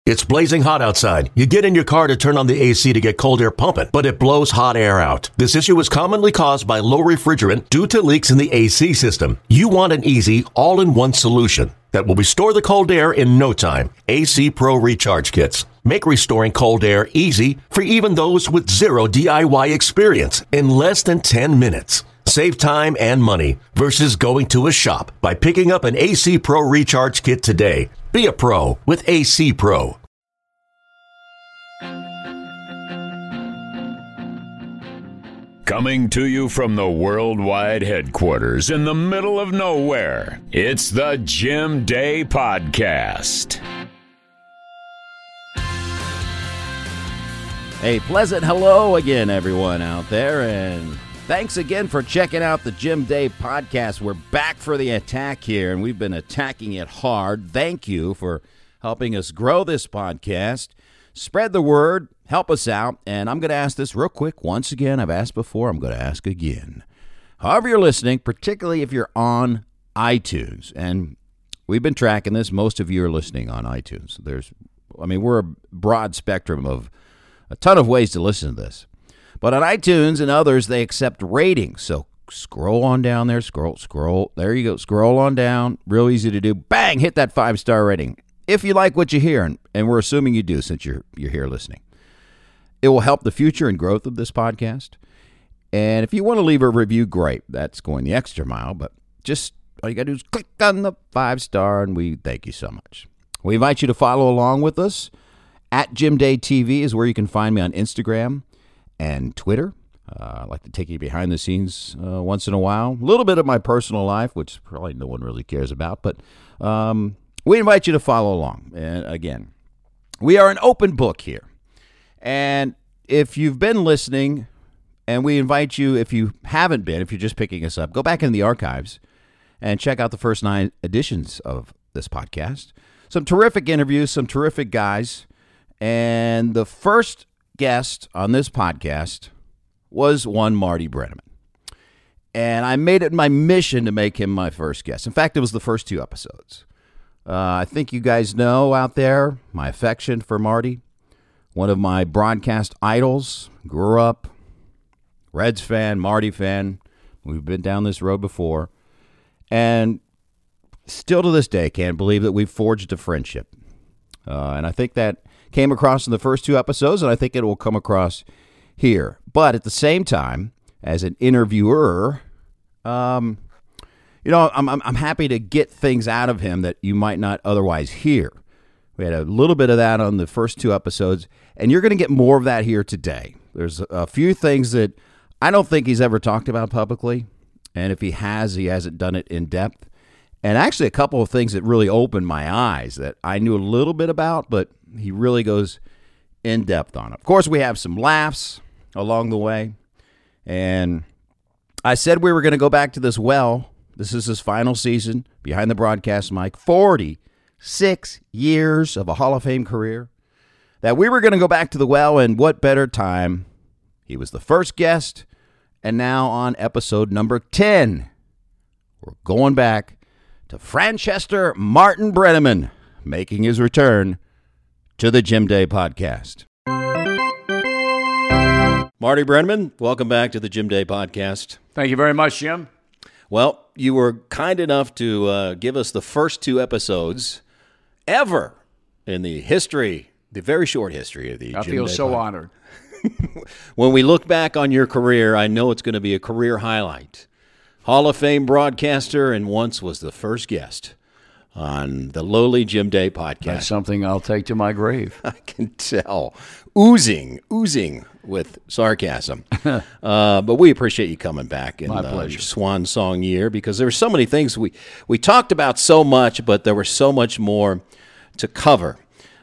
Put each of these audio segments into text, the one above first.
It's blazing hot outside. You get in your car to turn on the AC to get cold air pumping, but it blows hot air out. This issue is commonly caused by low refrigerant due to leaks in the AC system. You want an easy, all-in-one solution that will restore the cold air in no time. AC Pro Recharge Kits make restoring cold air easy for even those with zero DIY experience in less than 10 minutes. Save time and money versus going to a shop by picking up an AC Pro Recharge Kit today. Be a pro with AC Pro. Coming to you from the worldwide headquarters in the middle of nowhere, it's the Jim Day Podcast. A pleasant hello again, everyone out there, and thanks again for checking out the Jim Day Podcast. We're back for the attack here, and we've been attacking it hard. Thank you for helping us grow this podcast. Spread the word, help us out, and I'm going to ask this real quick. Once again, I've asked before, I'm going to ask again. However you're listening, particularly if you're on iTunes, and we've been tracking this, most of you are listening on iTunes. We're a broad spectrum of a ton of ways to listen to this. But on iTunes and others, they accept ratings. So scroll on down there, scroll. There you go. Scroll on down. Real easy to do. Bang, hit that 5-star rating. If you like what you hear, and we're assuming you do since you're here listening. It will help the future and growth of this podcast. And if you want to leave a review, great. That's going the extra mile. But just all you got to do is click on the 5-star, and we thank you so much. We invite you to follow along with us. At Jim Day TV is where you can find me on Instagram and Twitter. I like to take you behind the scenes once in a while. A little bit of my personal life, which probably no one really cares about. But we invite you to follow along. And again, we are an open book here. And if you've been listening, and we invite you, if you haven't been, if you're just picking us up, go back in the archives and check out the first 9 editions of this podcast. Some terrific interviews, some terrific guys. And the first guest on this podcast was one Marty Brennaman. And I made it my mission to make him my first guest. In fact, it was the first 2 episodes. I think you guys know out there my affection for Marty. One of my broadcast idols. Grew up Reds fan, Marty fan. We've been down this road before. And still to this day, can't believe that we've forged a friendship. And I think that came across in the first 2 episodes, and I think it will come across here. But at the same time, as an interviewer, I'm happy to get things out of him that you might not otherwise hear. We had a little bit of that on the first 2 episodes, and you're going to get more of that here today. There's a few things that I don't think he's ever talked about publicly, and if he hasn't done it in depth. And actually a couple of things that really opened my eyes that I knew a little bit about, but he really goes in depth on it. Of course, we have some laughs along the way. And I said we were going to go back to this well. This is his final season behind the broadcast mic. 46 years of a Hall of Fame career. That we were going to go back to the well, and what better time? He was the first guest, and now on episode number 10, we're going back to Franchester Martin Brennaman, making his return to the Jim Day Podcast. Marty Brennaman, welcome back to the Jim Day Podcast. Thank you very much, Jim. Well, you were kind enough to give us the first 2 episodes ever in the very short history of the Jim Day Podcast. I feel so honored. When we look back on your career, I know it's going to be a career highlight. Hall of Fame broadcaster, and once was the first guest on the lowly Jim Day Podcast. That's something I'll take to my grave. I can tell. Oozing with sarcasm. But we appreciate you coming back in your swan song year, because there were so many things we talked about so much, but there was so much more to cover.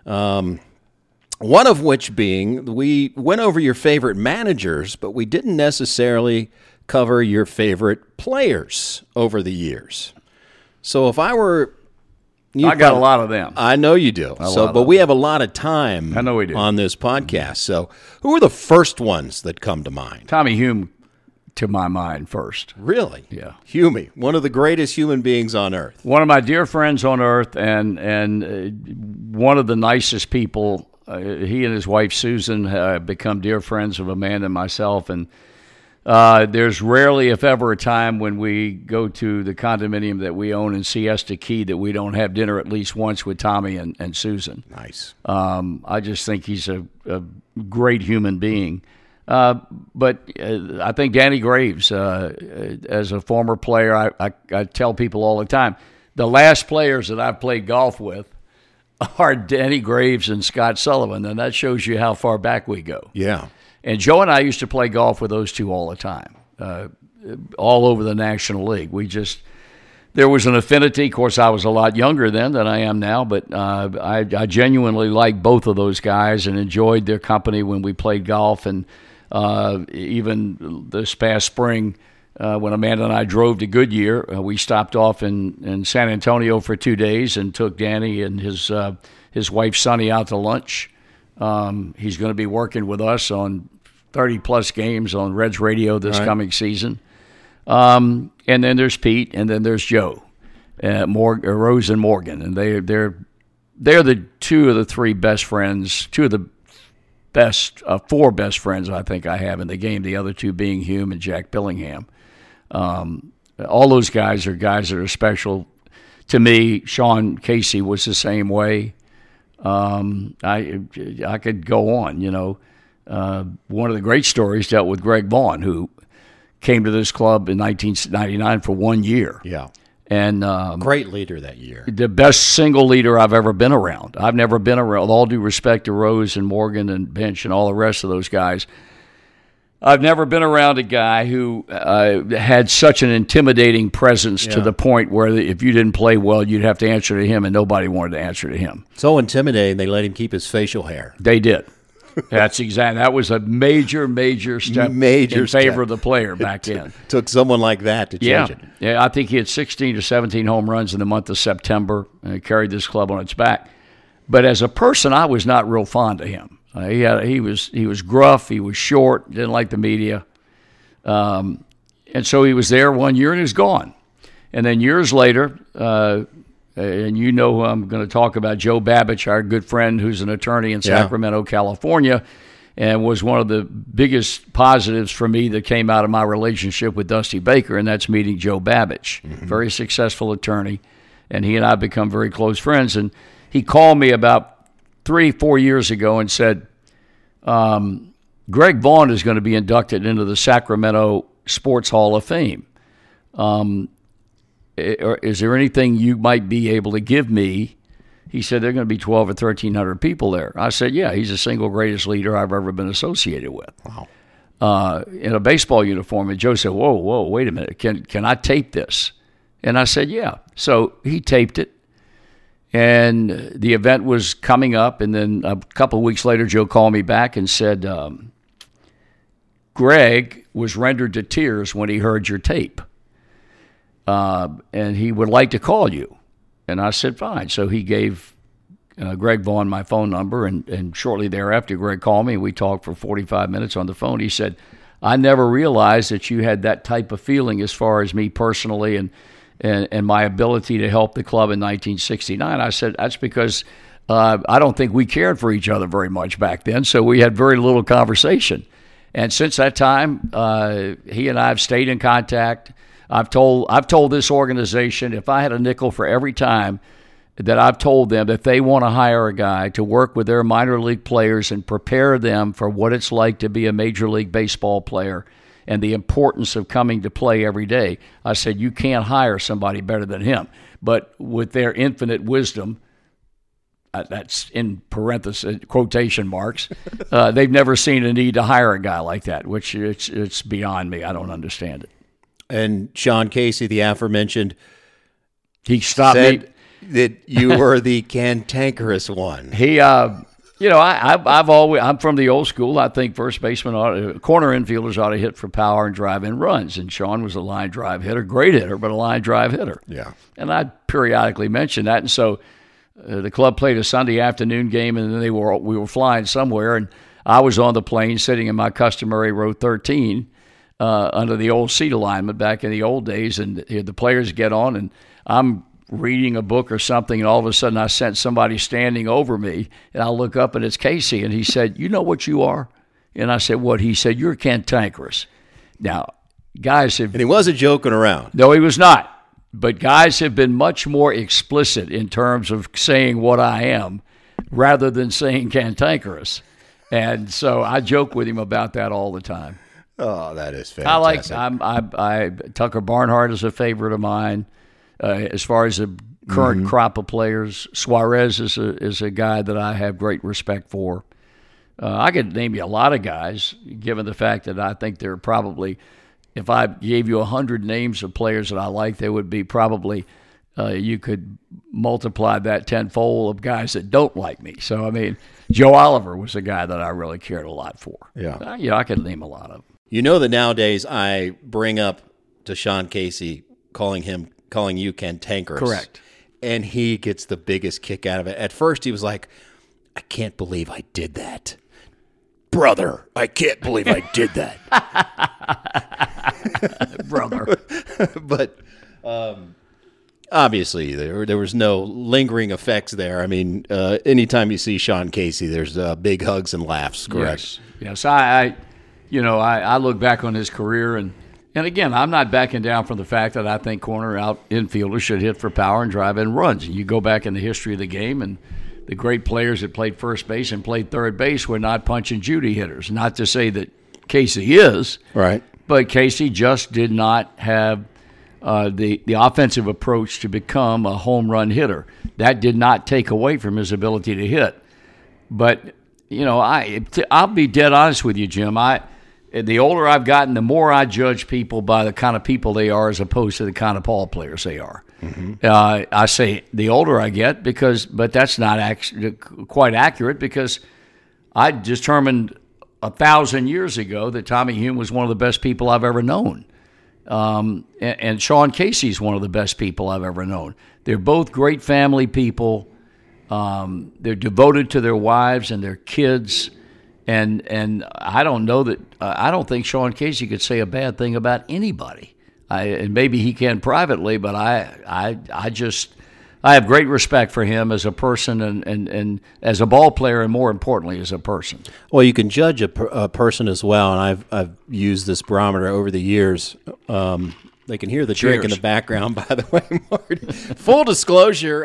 One of which being, we went over your favorite managers, but we didn't necessarily cover your favorite players over the years. So if I were... I got a lot of them. I know you do. But we have a lot of time I know we do. on this podcast. So who are the first ones that come to mind? Tommy Hume to my mind first. Really? Yeah. Hume, one of the greatest human beings on earth. One of my dear friends on earth, and one of the nicest people. He and his wife Susan have become dear friends of Amanda and myself, and there's rarely, if ever, a time when we go to the condominium that we own in Siesta Key that we don't have dinner at least once with Tommy and Susan. Nice. I just think he's a great human being. But I think Danny Graves, as a former player, I tell people all the time, the last players that I've played golf with are Danny Graves and Scott Sullivan, and that shows you how far back we go. Yeah. And Joe and I used to play golf with those two all the time, all over the National League. There was an affinity. Of course, I was a lot younger then than I am now, but I genuinely liked both of those guys and enjoyed their company when we played golf. And even this past spring, when Amanda and I drove to Goodyear, we stopped off in San Antonio for 2 days and took Danny and his wife Sonny out to lunch. He's going to be working with us on 30-plus games on Reds Radio this coming season. And then there's Pete, and then there's Joe, Rose and Morgan, and they're the two of the three best friends, two of the best four best friends I think I have in the game. The other two being Hume and Jack Billingham. All those guys are guys that are special to me. Sean Casey was the same way. I could go on. One of the great stories dealt with Greg Vaughn, who came to this club in 1999 for 1 year. Yeah. And great leader that year. The best single leader I've ever been around. I've never been around, with all due respect to Rose and Morgan and Bench and all the rest of those guys, I've never been around a guy who had such an intimidating presence to the point where if you didn't play well, you'd have to answer to him, and nobody wanted to answer to him. So intimidating, they let him keep his facial hair. They did. That was a major step in favor of the player back then. Took someone like that to change it. Yeah, I think he had 16 to 17 home runs in the month of September and carried this club on its back. But as a person, I was not real fond of him. He was gruff, he was short, didn't like the media. And so he was there 1 year and he was gone. And then years later, and you know who I'm going to talk about, Joe Babich, our good friend who's an attorney in Sacramento, California, and was one of the biggest positives for me that came out of my relationship with Dusty Baker, and that's meeting Joe Babich, very successful attorney, and he and I have become very close friends. And he called me about 3-4 years ago and said, Greg Vaughn is going to be inducted into the Sacramento Sports Hall of Fame. Is there anything you might be able to give me? He said, there are going to be 1,200 or 1,300 people there. I said, yeah, he's the single greatest leader I've ever been associated with. Wow. In a baseball uniform. And Joe said, whoa, wait a minute. Can I tape this? And I said, yeah. So he taped it. And the event was coming up. And then a couple of weeks later, Joe called me back and said, Greg was rendered to tears when he heard your tape. And he would like to call you. And I said, fine. So he gave Greg Vaughn my phone number, and shortly thereafter, Greg called me, and we talked for 45 minutes on the phone. He said, I never realized that you had that type of feeling as far as me personally and my ability to help the club in 1969. I said, that's because I don't think we cared for each other very much back then, so we had very little conversation. And since that time, he and I have stayed in contact. I've told this organization, if I had a nickel for every time that I've told them that they want to hire a guy to work with their minor league players and prepare them for what it's like to be a Major League Baseball player and the importance of coming to play every day, I said, you can't hire somebody better than him. But with their infinite wisdom, that's in parentheses, quotation marks, they've never seen a need to hire a guy like that, which it's beyond me. I don't understand it. And Sean Casey, the aforementioned, he stopped said me that you were the cantankerous one. He, I'm from the old school. I think first baseman, corner infielders ought to hit for power and drive in runs. And Sean was a line drive hitter, great hitter, but a line drive hitter. Yeah. And I'd periodically mention that. And so the club played a Sunday afternoon game, and then we were flying somewhere, and I was on the plane sitting in my customary row 13. under the old seat alignment back in the old days, and the players get on, and I'm reading a book or something, and all of a sudden I sense somebody standing over me, and I look up, and it's Casey, and he said, "You know what you are?" And I said, "What?" He said, "You're cantankerous." Now, guys have... And he wasn't joking around. No, he was not. But guys have been much more explicit in terms of saying what I am rather than saying cantankerous. And so I joke with him about that all the time. Oh, that is fantastic. Tucker Barnhart is a favorite of mine. As far as the current crop of players, Suarez is a guy that I have great respect for. I could name you a lot of guys, given the fact that I think there are probably, if I gave you 100 names of players that I like, there would be probably, you could multiply that tenfold of guys that don't like me. So, I mean, Joe Oliver was a guy that I really cared a lot for. Yeah. I could name a lot of them. You know that nowadays I bring up to Sean Casey calling you cantankerous. Correct. And he gets the biggest kick out of it. At first he was like, "I can't believe I did that. Brother, I can't believe I did that." Brother. But obviously there was no lingering effects there. I mean, anytime you see Sean Casey, there's big hugs and laughs, correct? Yes. I look back on his career, and again, I'm not backing down from the fact that I think corner out infielders should hit for power and drive in runs. And you go back in the history of the game, and the great players that played first base and played third base were not Punch and Judy hitters. Not to say that Casey is, right? But Casey just did not have the offensive approach to become a home run hitter. That did not take away from his ability to hit. But I'll be dead honest with you, Jim. The older I've gotten, the more I judge people by the kind of people they are as opposed to the kind of ball players they are. Mm-hmm. I say the older I get, but that's not quite accurate, because I determined 1,000 years ago that Tommy Hume was one of the best people I've ever known. And Sean Casey's one of the best people I've ever known. They're both great family people. They're devoted to their wives and their kids. And I don't know that I don't think Sean Casey could say a bad thing about anybody. And maybe he can privately, but I have great respect for him as a person and as a ball player, and more importantly, as a person. Well, you can judge a person as well, and I've used this barometer over the years. They can hear the drink in the background, by the way, Marty. Full disclosure,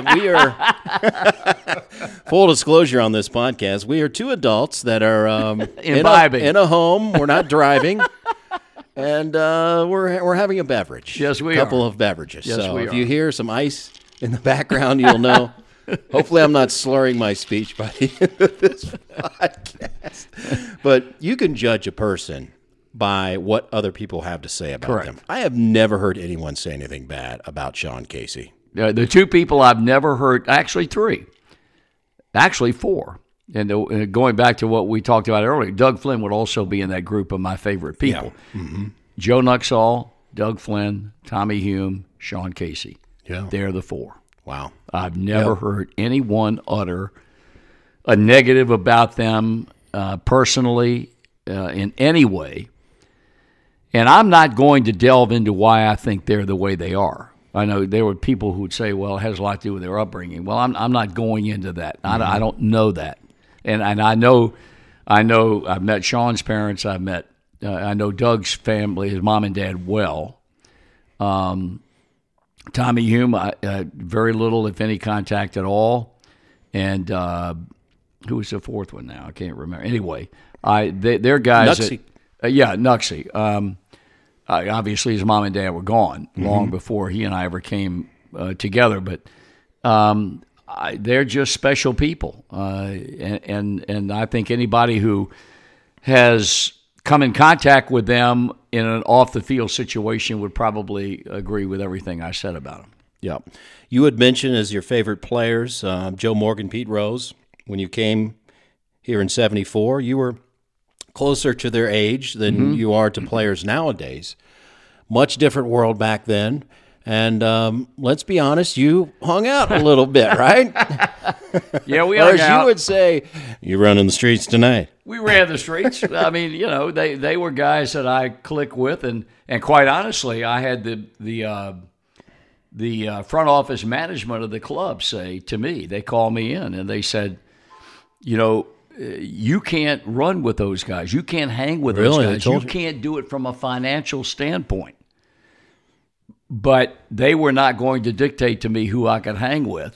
full disclosure on this podcast, we are two adults that are imbibing in a home. We're not driving, and we're having a beverage. Yes, we are. A couple of beverages. Yes, so we if are. you hear some ice in the background, you'll know. Hopefully I'm not slurring my speech by the end of this podcast. But you can judge a person by what other people have to say about them. I have never heard anyone say anything bad about Sean Casey. The two people I've never heard, actually three, actually four. And going back to what we talked about earlier, Doug Flynn would also be in that group of my favorite people. Yeah. Mm-hmm. Joe Nuxhall, Doug Flynn, Tommy Hume, Sean Casey. Yeah. They're the four. Wow. I've never heard anyone utter a negative about them personally in any way. And I'm not going to delve into why I think they're the way they are. I know there were people who would say, well, it has a lot to do with their upbringing. Well, I'm not going into that. Mm-hmm. I don't know that. And I know I've met Sean's parents. I know Doug's family, his mom and dad, well. Tommy Hume, very little, if any, contact at all. And who was the fourth one now? I can't remember. Anyway, they're guys. Nuxie. Nuxie. Obviously, his mom and dad were gone long before he and I ever came together. But they're just special people, and I think anybody who has come in contact with them in an off-the-field situation would probably agree with everything I said about them. Yeah. You had mentioned as your favorite players, Joe Morgan, Pete Rose. When you came here in 74, you were closer to their age than you are to players nowadays. Much different world back then. And let's be honest, you hung out a little bit, right? Yeah, we Or hung as out. you would say, you running the streets tonight. We ran the streets. I mean, they were guys that I click with, and quite honestly, I had the front office management of the club say to me, they called me in and they said, you can't run with those guys. You can't hang with those Really? They guys. told You you? can't do it from a financial standpoint. But they were not going to dictate to me who I could hang with.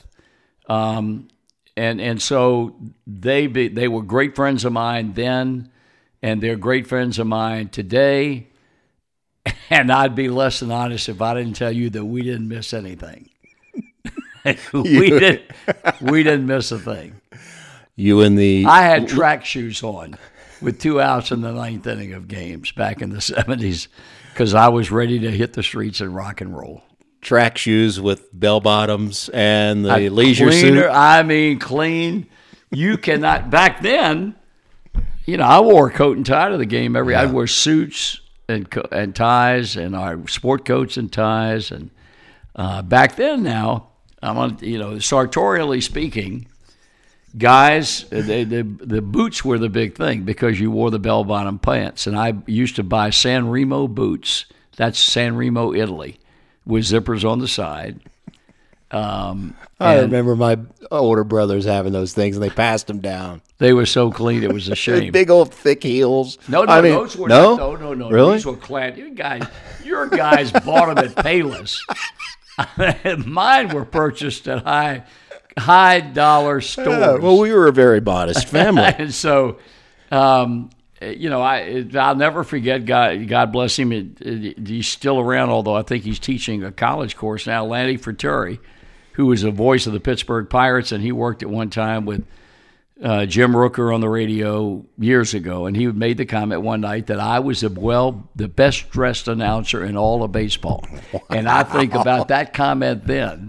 And so they were great friends of mine then, and they're great friends of mine today. And I'd be less than honest if I didn't tell you that we didn't miss anything. we didn't miss a thing. You and the I had track shoes on with 2 outs in the 9th inning of games back in the 70s because I was ready to hit the streets and rock and roll. track shoes with bell bottoms and the A leisure cleaner, suit. I mean, clean. You cannot. Back then, I wore a coat and tie to the game every. I'd wear suits and ties, and our sport coats and ties. And back then, now I'm on. Sartorially speaking, guys, the boots were the big thing because you wore the bell bottom pants, and I used to buy San Remo boots. That's San Remo, Italy, with zippers on the side. I remember my older brothers having those things, and they passed them down. They were so clean, it was a shame. Big old thick heels. No, I mean, those were no, no. Really? These were clad. Your guys bought them at Payless. Mine were purchased at high dollar stores. Yeah, well, we were a very modest family. And so, I'll never forget. God bless him. He's still around, although I think he's teaching a college course now. Lanny Fratturi, who was the voice of the Pittsburgh Pirates, and he worked at one time with Jim Rooker on the radio years ago, and he made the comment one night that I was the best dressed announcer in all of baseball. Wow. And I think about that comment then,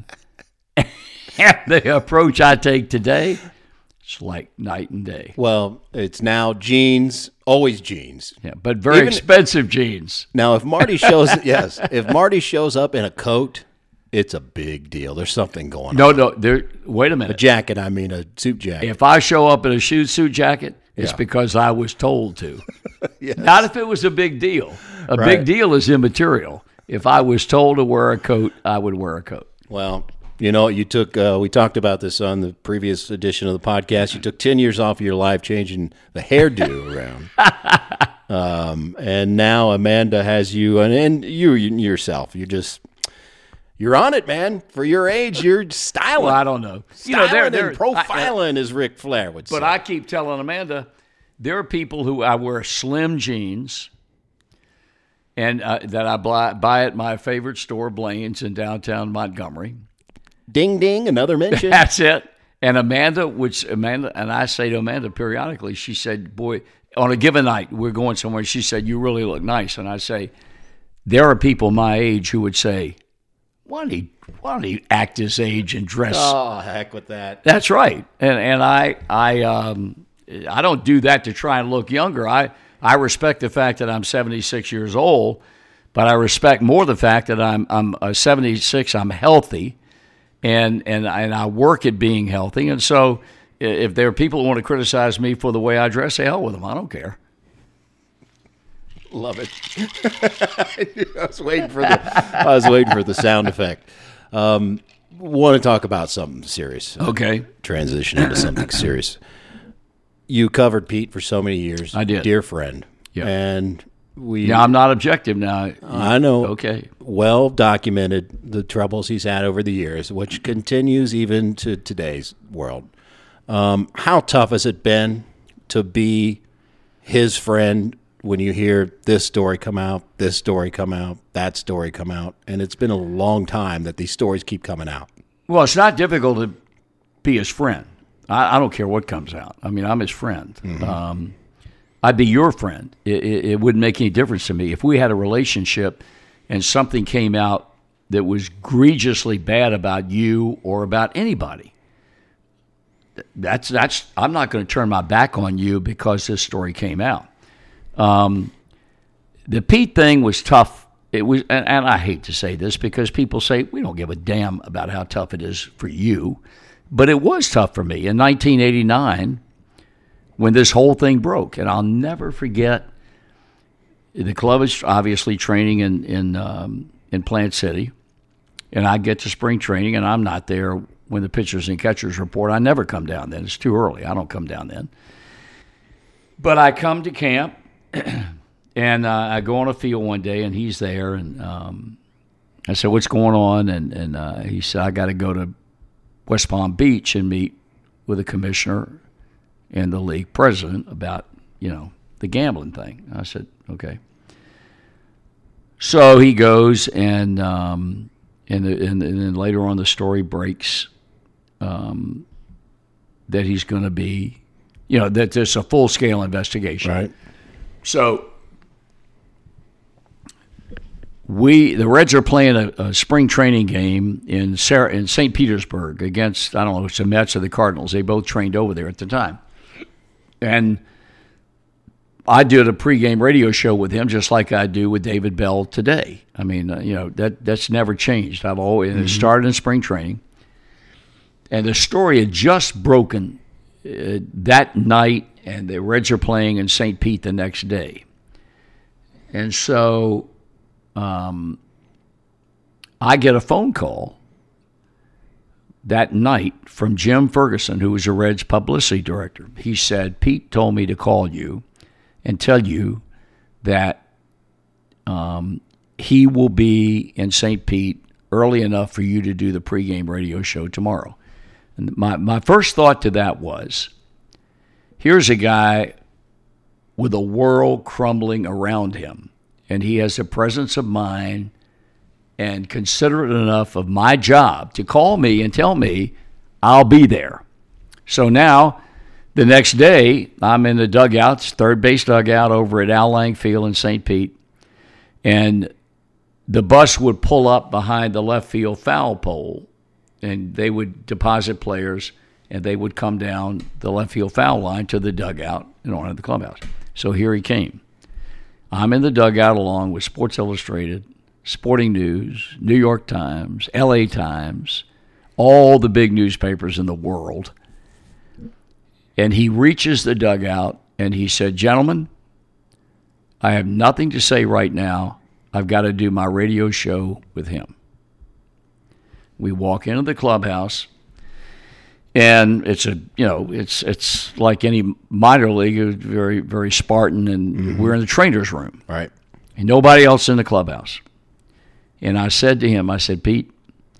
and the approach I take today, it's like night and day. Well, it's now jeans, always jeans. Yeah, but very expensive jeans. Now, if Marty shows if Marty shows up in a coat, it's a big deal. There's something going on. No, wait a minute. A jacket, I mean a suit jacket. If I show up in a suit jacket, it's because I was told to. Yes. Not if it was a big deal. A big deal is immaterial. If I was told to wear a coat, I would wear a coat. Well, you took, we talked about this on the previous edition of the podcast. You took 10 years off of your life changing the hairdo around. And now Amanda has you, and you yourself, you're on it, man. For your age, you're styling. Well, I don't know. Styling and profiling, as Ric Flair would say. But I keep telling Amanda, there are people who I wear slim jeans and that I buy at my favorite store, Blaine's, in downtown Montgomery. Ding, ding, another mention. That's it. And Amanda, and I say to Amanda periodically, she said, boy, on a given night, we're going somewhere, she said, you really look nice. And I say, there are people my age who would say, why don't he act his age and dress? Oh, heck with that. That's right. And I don't do that to try and look younger. I respect the fact that I'm 76 years old, but I respect more the fact that I'm 76. I'm healthy, and I work at being healthy. And so, if there are people who want to criticize me for the way I dress, hell with them. I don't care. Love it. I was waiting for the sound effect. Want to talk about something serious? Okay. Transition into something serious. You covered Pete for so many years. I did. Dear friend. Yeah. And I'm not objective now. I know. Okay. Well documented the troubles he's had over the years, which continues even to today's world. How tough has it been to be his friend when you hear this story come out, that story come out, and it's been a long time that these stories keep coming out? Well, it's not difficult to be his friend. I don't care what comes out. I mean, I'm his friend. Mm-hmm. I'd be your friend. It wouldn't make any difference to me. If we had a relationship and something came out that was egregiously bad about you or about anybody, that's I'm not going to turn my back on you because this story came out. The Pete thing was tough it was, and I hate to say this because people say we don't give a damn about how tough it is for you, but it was tough for me in 1989 when this whole thing broke. And I'll never forget, the club is obviously training in Plant City, and I get to spring training, and I'm not there when the pitchers and catchers report. I never come down then. It's too early. I don't come down then. But I come to camp, and I go on a field one day, and he's there, and I said, "What's going on?" And he said, "I got to go to West Palm Beach and meet with the commissioner and the league president about, the gambling thing." I said, "Okay." So he goes, and then later on the story breaks that he's going to be, that there's a full-scale investigation. Right. So the Reds are playing a spring training game in St. Petersburg against, I don't know, it's the Mets or the Cardinals. They both trained over there at the time. And I did a pregame radio show with him just like I do with David Bell today. I mean, that's never changed. I've always it started in spring training. And the story had just broken that night, and the Reds are playing in St. Pete the next day. And so I get a phone call that night from Jim Ferguson, who was the Reds publicity director. He said, "Pete told me to call you and tell you that he will be in St. Pete early enough for you to do the pregame radio show tomorrow." And my first thought to that was, here's a guy with a world crumbling around him, and he has a presence of mind and considerate enough of my job to call me and tell me I'll be there. So now, the next day, I'm in the dugouts, third base dugout over at Al Lang Field in St. Pete, and the bus would pull up behind the left field foul pole, and they would deposit players, and they would come down the left field foul line to the dugout and on to the clubhouse. So here he came. I'm in the dugout along with Sports Illustrated, Sporting News, New York Times, LA Times, all the big newspapers in the world. And he reaches the dugout, and he said, "Gentlemen, I have nothing to say right now. I've got to do my radio show with him." We walk into the clubhouse, and it's like any minor league, it's very, very Spartan, and we're in the trainer's room. Right. And nobody else in the clubhouse. And I said to him, "Pete,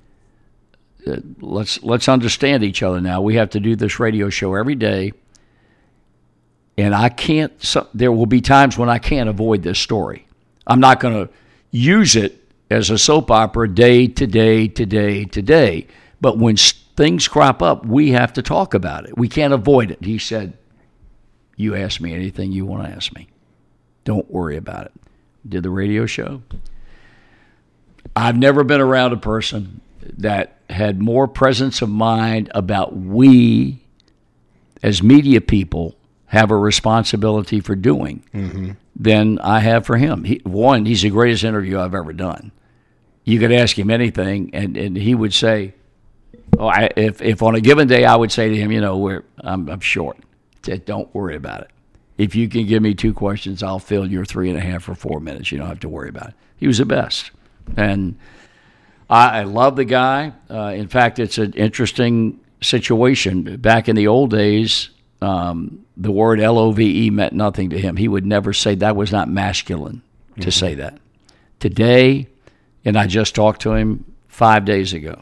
let's understand each other now. We have to do this radio show every day, and there will be times when I can't avoid this story. I'm not going to use it as a soap opera day to day to day to day. But when things crop up, we have to talk about it. We can't avoid it." He said, "You ask me anything you want to ask me. Don't worry about it." Did the radio show. I've never been around a person that had more presence of mind about we, as media people, have a responsibility for doing than I have for him. He's the greatest interview I've ever done. You could ask him anything, and he would say, if on a given day I would say to him, I'm short. He said, "Don't worry about it. If you can give me 2 questions, I'll fill your 3.5 or 4 minutes. You don't have to worry about it." He was the best. And I love the guy. In fact, it's an interesting situation. Back in the old days, the word LOVE meant nothing to him. He would never say that. Was not masculine to say that. Today, and I just talked to him 5 days ago,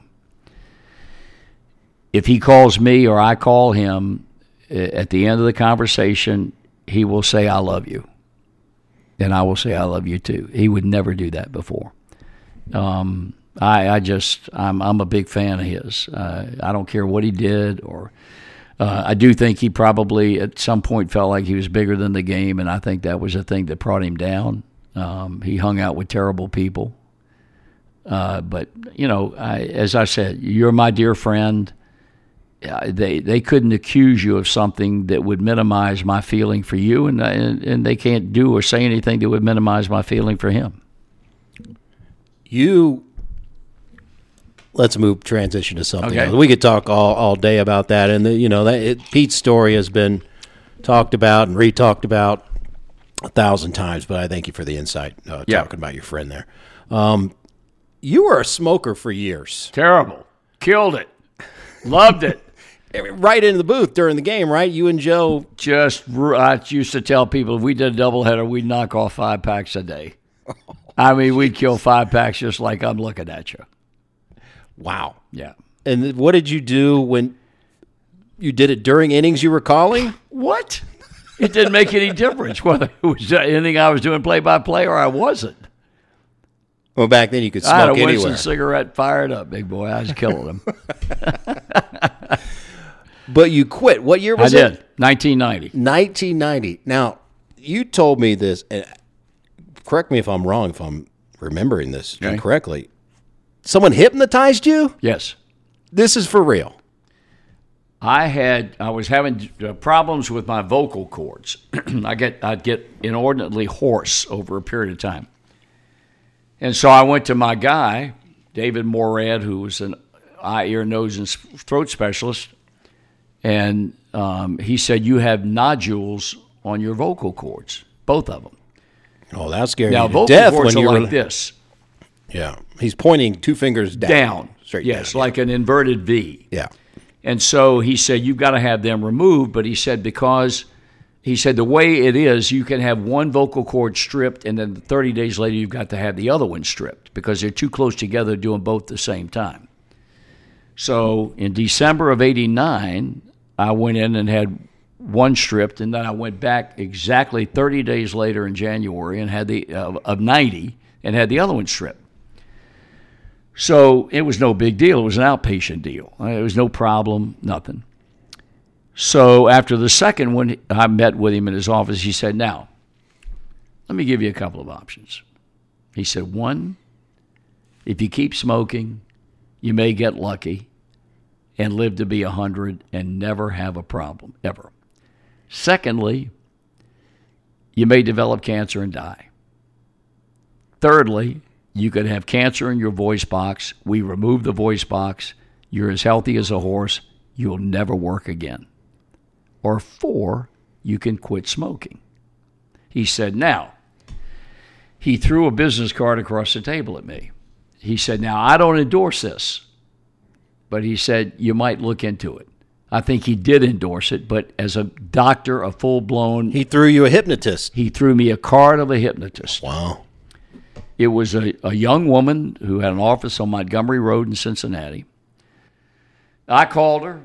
if he calls me or I call him, at the end of the conversation, he will say, "I love you." And I will say, "I love you too." He would never do that before. I'm a big fan of his. I don't care what he did, or I do think he probably at some point felt like he was bigger than the game, and I think that was a thing that brought him down. He hung out with terrible people. But as I said, you're my dear friend. They couldn't accuse you of something that would minimize my feeling for you, and they can't do or say anything that would minimize my feeling for him. Let's transition to something Okay. else. We could talk all day about that, and Pete's story has been talked about and re-talked about 1,000 times. But I thank you for the insight talking about your friend there. You were a smoker for years, Terrible. Killed it. Loved it. right in the booth during the game, right? You and Joe. I used to tell people if we did a doubleheader, we'd knock off 5 packs a day. I mean, we'd kill 5 packs just like I'm looking at you. Wow. Yeah. And what did you do when you did it during innings you were calling? What? It didn't make any difference whether it was anything I was doing play-by-play or I wasn't. Well, back then you could I had a smoke Winston anywhere. cigarette fired up, big boy. I was killing them. But you quit. What year was I it? did. 1990. 1990. Now, you told me this, and correct me if I'm wrong, if I'm remembering this incorrectly. Someone hypnotized you? Yes. This is for real. I was having problems with my vocal cords. I'd get inordinately hoarse over a period of time. And so I went to my guy, David Morad, who was an eye, ear, nose, and throat specialist, and he said, you have nodules on your vocal cords, both of them. Oh, that scared Now, you to vocal death cords when are you were like this. Yeah. He's pointing 2 fingers down. Straight Yes, down. like an inverted V. Yeah. And so he said, you've got to have them removed. But he said, the way it is, you can have one vocal cord stripped, and then 30 days later, you've got to have the other one stripped because they're too close together doing both at the same time. So in December of 89, I went in and had one stripped, and then I went back exactly 30 days later in January and had of 90 and had the other one stripped. So it was no big deal. It was an outpatient deal. It was no problem, nothing. So after the second one, I met with him in his office. He said, now, let me give you a couple of options. He said, one, if you keep smoking, you may get lucky and live to be 100 and never have a problem, ever. Secondly, you may develop cancer and die. Thirdly, you could have cancer in your voice box. We remove the voice box. You're as healthy as a horse. You'll never work again. Or 4, you can quit smoking. He said, now, he threw a business card across the table at me. He said, now, I don't endorse this, but he said, you might look into it. I think he did endorse it, but as a doctor, a full-blown... He threw you a hypnotist. He threw me a card of a hypnotist. Wow. It was a young woman who had an office on Montgomery Road in Cincinnati. I called her,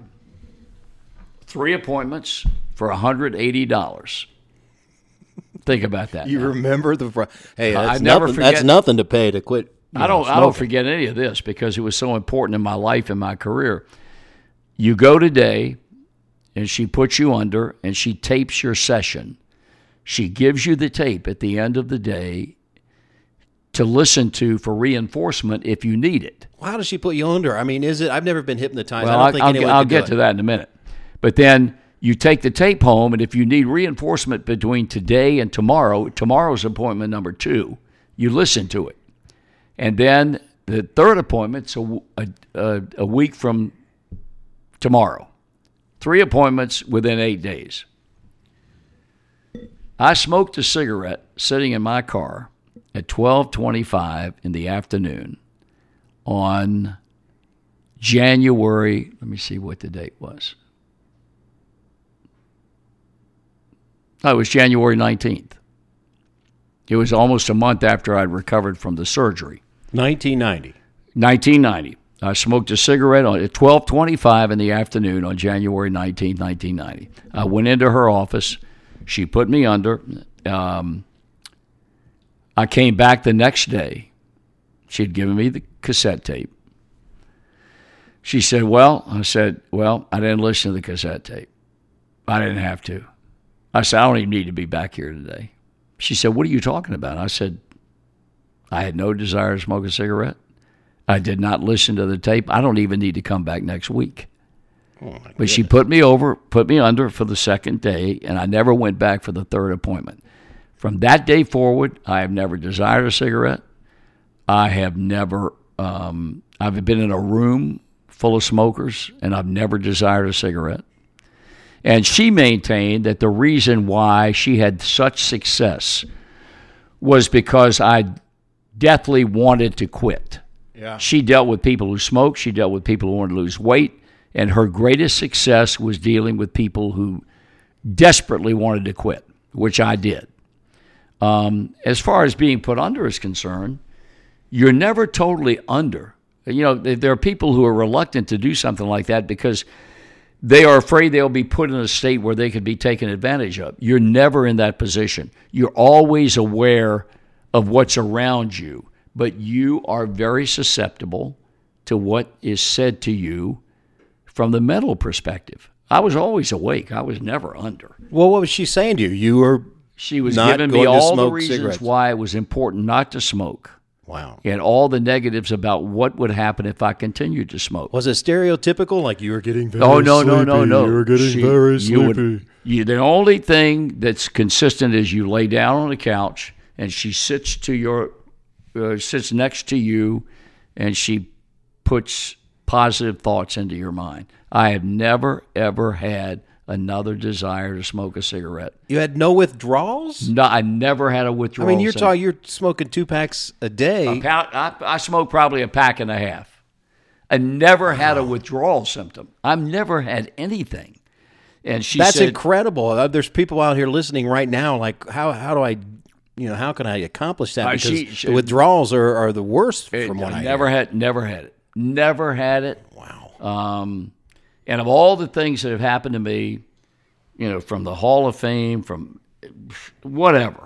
3 appointments for $180. Think about that. You now. remember the... Hey, I that's, never nothing, forget- that's nothing to pay to quit. I don't forget any of this because it was so important in my life and my career. You go today, and she puts you under, and she tapes your session. She gives you the tape at the end of the day to listen to for reinforcement if you need it. How does she put you under? I mean, is it? I've never been hypnotized. Well, I don't think anyone I'll could do get it. to that in a minute. But then you take the tape home, and if you need reinforcement between today and tomorrow's appointment number 2, you listen to it. And then the third appointment's a week from tomorrow. 3 appointments within 8 days. I smoked a cigarette sitting in my car at 12:25 in the afternoon on January, let me see what the date was. Oh, it was January 19th. It was almost a month after I'd recovered from the surgery. 1990. 1990. I smoked a cigarette at 12:25 in the afternoon on January 19th, 1990. I went into her office. She put me under. I came back the next day. She'd given me the cassette tape. She said, I said, I didn't listen to the cassette tape. I didn't have to. I said, I don't even need to be back here today. She said, what are you talking about? I said, I had no desire to smoke a cigarette. I did not listen to the tape. I don't even need to come back next week. But she put me under for the second day, and I never went back for the third appointment. From that day forward, I have never desired a cigarette. I have never, I've been in a room full of smokers, and I've never desired a cigarette. And she maintained that the reason why she had such success was because I deathly wanted to quit. Yeah. She dealt with people who smoked. She dealt with people who wanted to lose weight. And her greatest success was dealing with people who desperately wanted to quit, which I did. As far as being put under is concerned, you're never totally under. You know, there are people who are reluctant to do something like that because they are afraid they'll be put in a state where they could be taken advantage of. You're never in that position. You're always aware of what's around you, but you are very susceptible to what is said to you from the mental perspective. I was always awake. I was never under. Well, what was she saying to you? You were She was not giving going me to all the smoke reasons cigarettes. why it was important not to smoke. Wow. And all the negatives about what would happen if I continued to smoke. Was it stereotypical? Like you were getting very Oh, no. You were getting very sleepy. The only thing that's consistent is you lay down on the couch and she sits next to you and she puts positive thoughts into your mind. I have never, ever had another desire to smoke a cigarette. You had no withdrawals? No, I never had a I withdrawal. mean, you're smoking 2 packs a day. I smoke probably a pack and a half. I never had a withdrawal symptom. I've never had anything. And she That's said, incredible. There's people out here listening right now. Like, how do I, how can I accomplish that? Because the withdrawals are the worst from what I never hear. had it. Never had it. Wow. And of all the things that have happened to me, from the Hall of Fame, from whatever,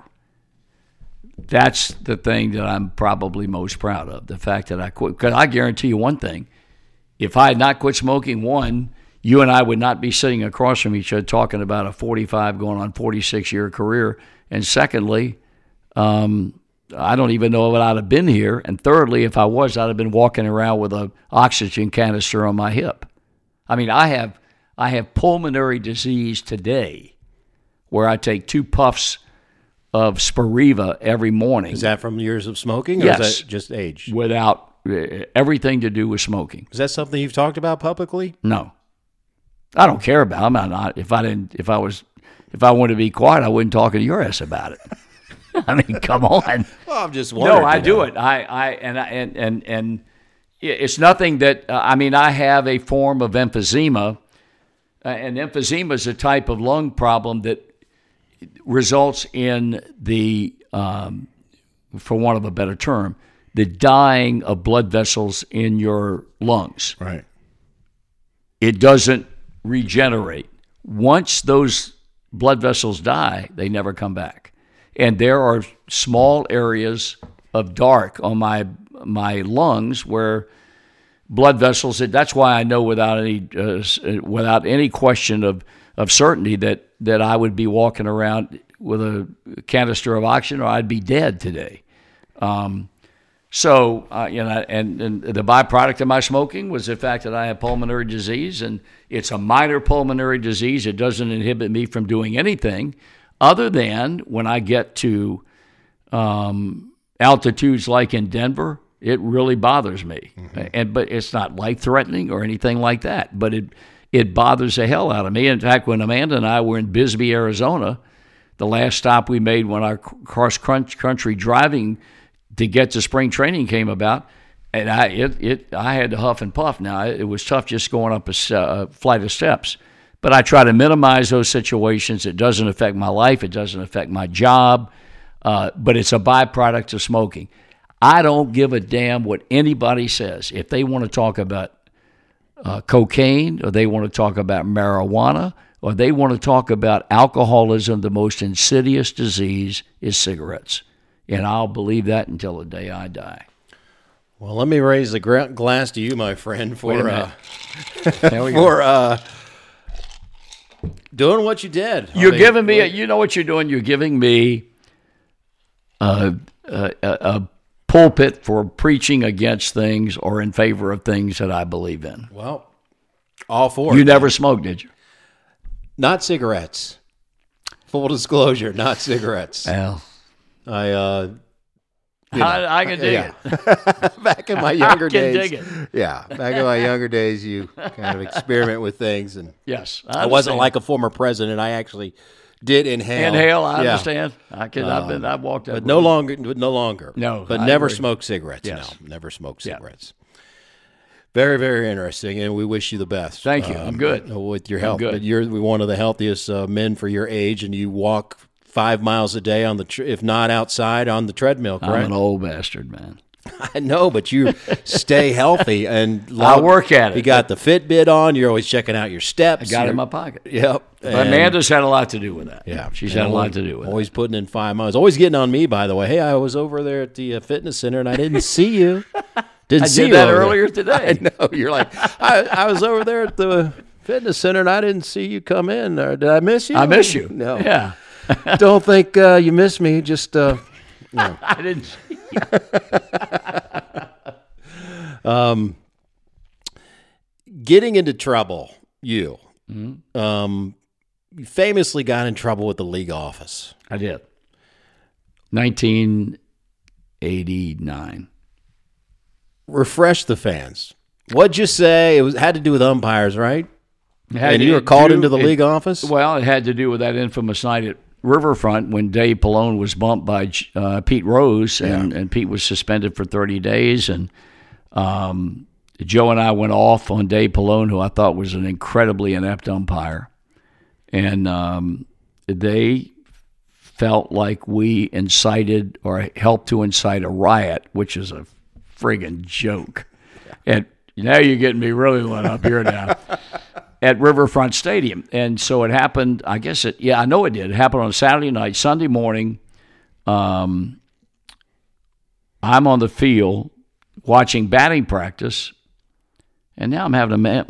that's the thing that I'm probably most proud of, the fact that I quit. Because I guarantee you one thing, if I had not quit smoking, one, you and I would not be sitting across from each other talking about a 45 going on 46-year career. And secondly, I don't even know if I'd have been here. And thirdly, if I was, I'd have been walking around with an oxygen canister on my hip. I mean, I have pulmonary disease today where I take 2 puffs of Spiriva every morning. Is that from years of smoking, or Yes. is that just age? Without everything to do with smoking. Is that something you've talked about publicly? No. I don't care about it. If I wanted to be quiet, I wouldn't talk to your ass about it. I mean, come on. Well, I'm just wondering. No, I do it. And it's nothing that I have a form of emphysema, and emphysema is a type of lung problem that results in the, for want of a better term, the dying of blood vessels in your lungs. Right. It doesn't regenerate. Once those blood vessels die, they never come back. And there are small areas of dark on my lungs where blood vessels. That's why I know without any question of certainty that I would be walking around with a canister of oxygen, or I'd be dead today. And the byproduct of my smoking was the fact that I have pulmonary disease, and it's a minor pulmonary disease. It doesn't inhibit me from doing anything other than when I get to altitudes like in Denver, it really bothers me. Mm-hmm. But it's not life-threatening or anything like that, but it bothers the hell out of me. In fact, when Amanda and I were in Bisbee, Arizona, the last stop we made when our cross-country driving to get to spring training came about, and I had to huff and puff. Now, it was tough just going up a flight of steps. But I try to minimize those situations. It doesn't affect my life. It doesn't affect my job. But it's a byproduct of smoking. I don't give a damn what anybody says. If they want to talk about cocaine, or they want to talk about marijuana, or they want to talk about alcoholism, the most insidious disease is cigarettes. And I'll believe that until the day I die. Well, let me raise the glass to you, my friend, for doing what you did. You're giving me, you know what you're doing? You're giving me a pulpit for preaching against things or in favor of things that I believe in. Well, all for it. You never smoked, did you? Not cigarettes. Full disclosure, not cigarettes. Well, I I can dig it. Back in my younger days. dig it. Yeah, back in my younger days, you kind of experiment with things, and Yes. I wasn't like a former president. I actually did inhale. I understand. I've walked that. But no longer. No, but I never agree. smoke cigarettes. Yes. No, never smoke Yeah. cigarettes. Very, very interesting, and we wish you the best. Thank you. I'm good. With your health. good. But you're one of the healthiest men for your age, and you walk 5 miles a day on the, if not outside, on the treadmill. Correct? I'm an old bastard, man. I know, but you stay healthy and I work at it. You got the Fitbit on. You're always checking out your steps. I got it in my pocket. Yep. But Amanda's had a lot to do with that. Yeah, She's had a lot to do with it. Always putting in 5 miles. Always getting on me, by the way. Hey, I was over there at the fitness center and I didn't see you. Didn't I see did you that over earlier there. today. I know. You're like, I was over there at the fitness center and I didn't see you come in. Or did I miss you? I miss you. No. Yeah. Don't think you missed me. Just no. I didn't see Getting into trouble. You Mm-hmm. you famously got in trouble with the league office. I did. 1989. Refresh the fans. What'd you say? It had to do with umpires, right? And you were called into the league office? Well, it had to do with that infamous night at Riverfront when Dave Pallone was bumped by Pete Rose, and Pete was suspended for 30 days. And Joe and I went off on Dave Pallone, who I thought was an incredibly inept umpire. And they felt like we incited or helped to incite a riot, which is a friggin' joke. And now you're getting me really lit up here now. At Riverfront Stadium. And so it happened, I know it did. It happened on Saturday night. Sunday morning, I'm on the field watching batting practice, and now I'm having a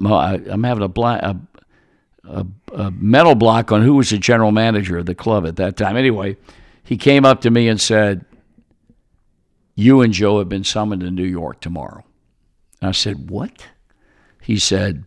mental block on who was the general manager of the club at that time. Anyway, he came up to me and said, "You and Joe have been summoned to New York tomorrow." And I said, "What?" He said,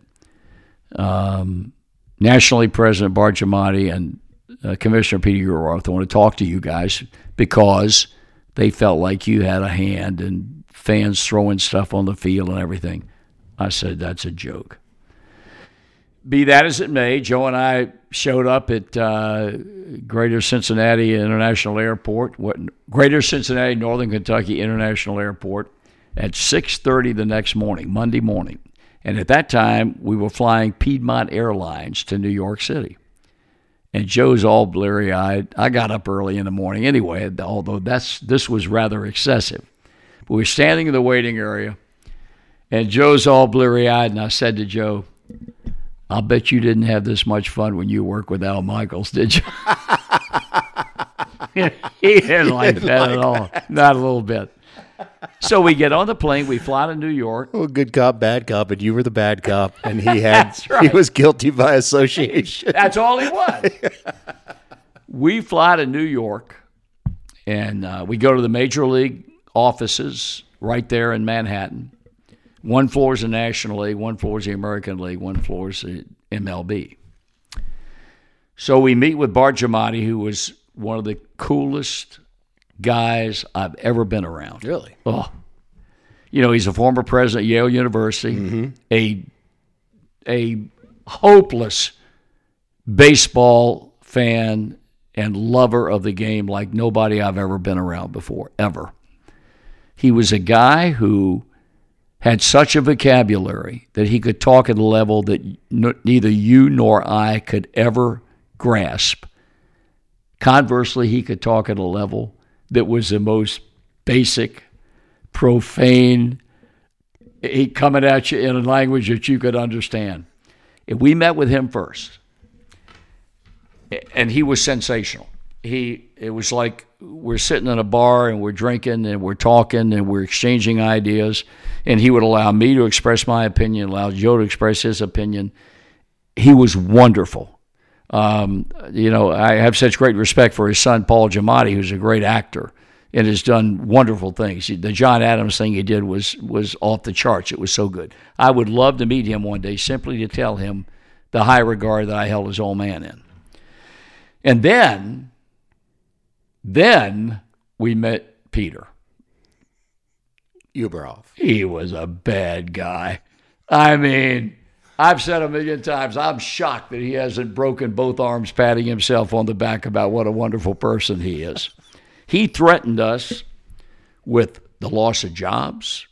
National League President Bart Giamatti and Commissioner Peter Ueroth want to talk to you guys because they felt like you had a hand in fans throwing stuff on the field and everything. I said, "That's a joke." Be that as it may, Joe and I showed up at Greater Cincinnati International Airport, Greater Cincinnati, Northern Kentucky International Airport at 6:30 the next morning, Monday morning. And at that time, we were flying Piedmont Airlines to New York City. And Joe's all bleary-eyed. I got up early in the morning anyway, although this was rather excessive. But we were standing in the waiting area, and Joe's all bleary-eyed, and I said to Joe, "I'll bet you didn't have this much fun when you worked with Al Michaels, did you?" He didn't like that at all. Not a little bit. So we get on the plane, we fly to New York. Well, good cop, bad cop, and you were the bad cop, and he had That's right. he was guilty by association. That's all he was. We fly to New York, and we go to the Major League offices right there in Manhattan. One floor is the National League, one floor is the American League, one floor is the MLB. So we meet with Bart Giamatti, who was one of the coolest guys I've ever been around. Really? Oh, he's a former president of Yale University, a hopeless baseball fan and lover of the game like nobody I've ever been around before, ever. He was a guy who had such a vocabulary that he could talk at a level that neither you nor I could ever grasp. Conversely, he could talk at a level that was the most basic, profane, coming at you in a language that you could understand. If we met with him first, and he was sensational. It was like we're sitting in a bar and we're drinking and we're talking and we're exchanging ideas, and he would allow me to express my opinion, allow Joe to express his opinion. He was wonderful. I have such great respect for his son, Paul Giamatti, who's a great actor and has done wonderful things. The John Adams thing he did was off the charts. It was so good. I would love to meet him one day simply to tell him the high regard that I held his old man in. And then we met Peter. Ueberhoff. He was a bad guy. I mean, I've said a million times, I'm shocked that he hasn't broken both arms patting himself on the back about what a wonderful person he is. He threatened us with the loss of jobs.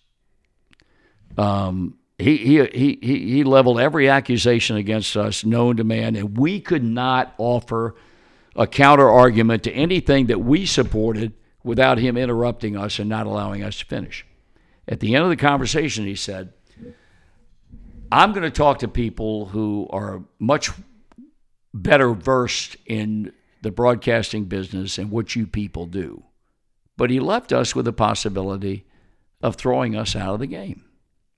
He leveled every accusation against us known to man, and we could not offer a counter argument to anything that we supported without him interrupting us and not allowing us to finish. At the end of the conversation, he said, I'm going to talk to people who are much better versed in the broadcasting business and what you people do. But he left us with the possibility of throwing us out of the game.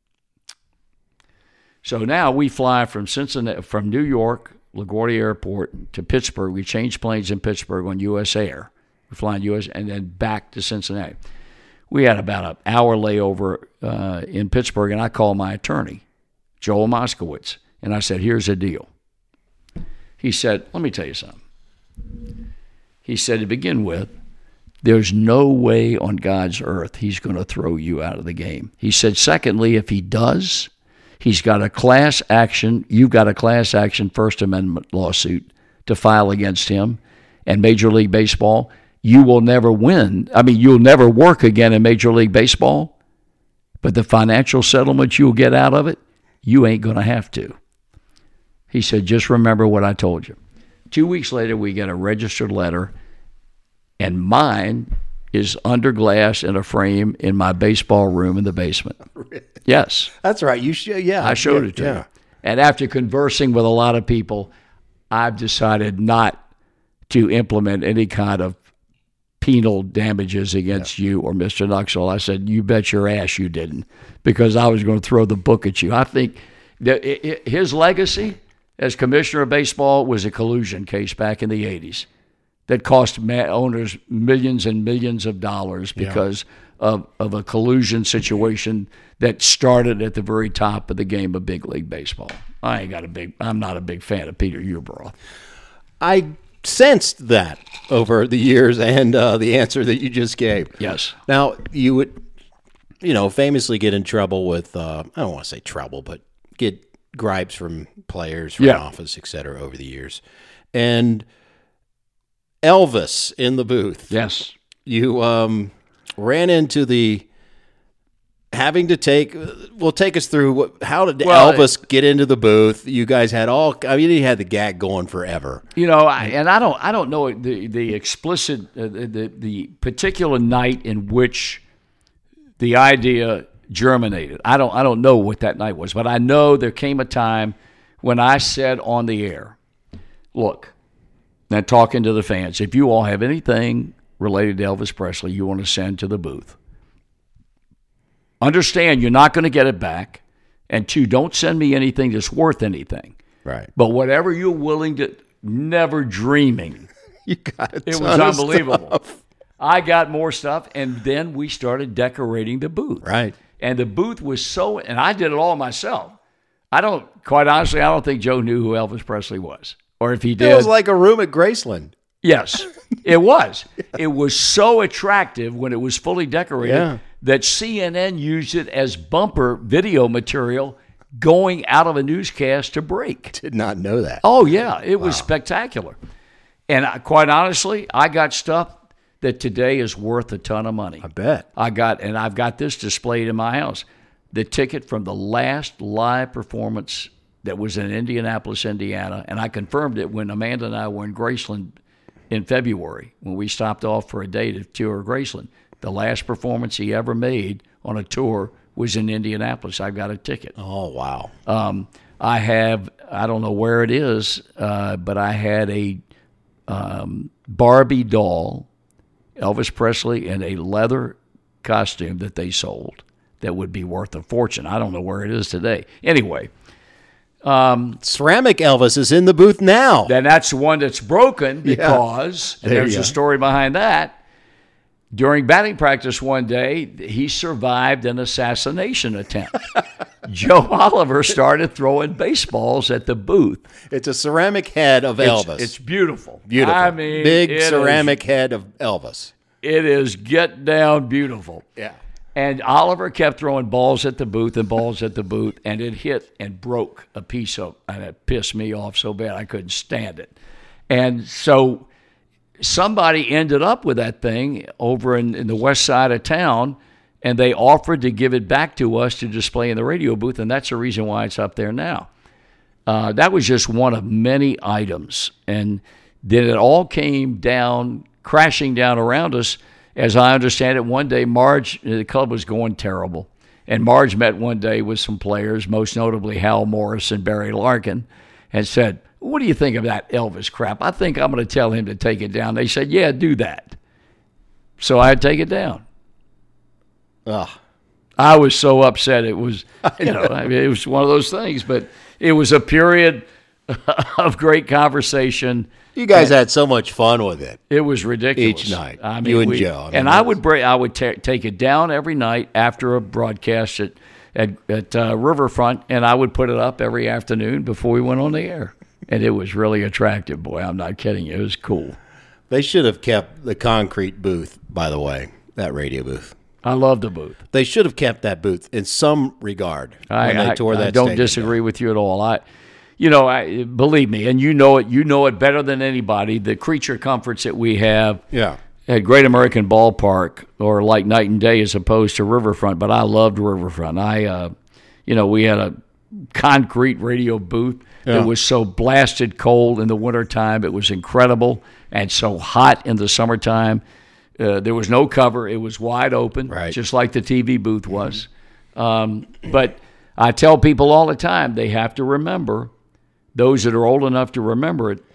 So now we fly from New York, LaGuardia Airport, to Pittsburgh. We change planes in Pittsburgh on U.S. Air. We fly in U.S. and then back to Cincinnati. We had about an hour layover in Pittsburgh, and I called my attorney, Joel Moskowitz, and I said, here's the deal. He said, let me tell you something. He said, to begin with, there's no way on God's earth he's going to throw you out of the game. He said, secondly, if he does, he's got a class action. You've got a class action First Amendment lawsuit to file against him. And Major League Baseball, you will never win. I mean, you'll never work again in Major League Baseball. But the financial settlement you'll get out of it, you ain't going to have to. He said, just remember what I told you. 2 weeks later, we get a registered letter, and mine is under glass in a frame in my baseball room in the basement. Really? Yes. That's right. You should. Yeah, I showed it to you. And after conversing with a lot of people, I've decided not to implement any kind of penal damages against you or Mr. Nuxhall. I said, you bet your ass you didn't, because I was going to throw the book at you. I think that his legacy as commissioner of baseball was a collusion case back in the 80s that cost owners millions and millions of dollars because of a collusion situation that started at the very top of the game of big league baseball. I'm not a big fan of Peter Ueberroth. I sensed that over the years and the answer that you just gave. Yes. Now, you would, famously get in trouble with, I don't want to say trouble, but get gripes from players, from office, et cetera, over the years. And Elvis in the booth. Yes. You ran into the having to take us through how did Elvis get into the booth? You guys had he had the gag going forever. I don't know the explicit the particular night in which the idea germinated. I don't know what that night was, but I know there came a time when I said on the air, look, now talking to the fans, if you all have anything related to Elvis Presley you want to send to the booth, understand you're not going to get it back. And two, don't send me anything that's worth anything. Right. But whatever you're willing to, never dreaming. You got it. It was unbelievable. Stuff. I got more stuff, and then we started decorating the booth. Right. And the booth was and I did it all myself. Quite honestly, I don't think Joe knew who Elvis Presley was. Or if he did. It was like a room at Graceland. Yes, it was. It was so attractive when it was fully decorated that CNN used it as bumper video material going out of a newscast to break. Did not know that. Oh, yeah. It was spectacular. And quite honestly, I got stuff that today is worth a ton of money. I bet. I've got this displayed in my house. The ticket from the last live performance that was in Indianapolis, Indiana, and I confirmed it when Amanda and I were in Graceland in February when we stopped off for a day to tour Graceland. The last performance he ever made on a tour was in Indianapolis. I've got a ticket. Oh, wow. I don't know where it is, but I had a Barbie doll, Elvis Presley, in a leather costume that they sold that would be worth a fortune. I don't know where it is today. Anyway. Ceramic Elvis is in the booth now. Then that's the one that's broken because, and there's a story behind that, during batting practice one day, he survived an assassination attempt. Joe Oliver started throwing baseballs at the booth. It's a ceramic head of Elvis. It's beautiful. Beautiful. I mean, big ceramic head of Elvis. It is get down beautiful. Yeah. And Oliver kept throwing balls at the booth and balls at the booth, and it hit and broke a piece of, and it pissed me off so bad I couldn't stand it. And so somebody ended up with that thing over in the west side of town, and they offered to give it back to us to display in the radio booth, and that's the reason why it's up there now. That was just one of many items. And then it all came down, crashing down around us. As I understand it, one day Marge, the club was going terrible. And Marge met one day with some players, most notably Hal Morris and Barry Larkin, and said, "What do you think of that Elvis crap? I think I'm going to tell him to take it down." They said, "Yeah, do that." So I had to take it down. Ugh. I was so upset. It was, it was one of those things, but it was a period of great conversation. You guys had so much fun with it. It was ridiculous Each night, I mean, you and Joe. I would take it down every night after a broadcast at Riverfront, and I would put it up every afternoon before we went on the air. And it was really attractive, boy. I'm not kidding you. It was cool. They should have kept the concrete booth, by the way, that radio booth. I love the booth. They should have kept that booth in some regard when they tore that I don't stadium disagree down. with you at all. I believe me, and you know it better than anybody. The creature comforts that we have at Great American Ballpark are like night and day as opposed to Riverfront. But I loved Riverfront. We had a concrete radio booth that was so blasted cold in the wintertime. It was incredible, and so hot in the summertime. There was no cover. It was wide open, just like the TV booth was. But I tell people all the time, they have to remember, those that are old enough to remember it,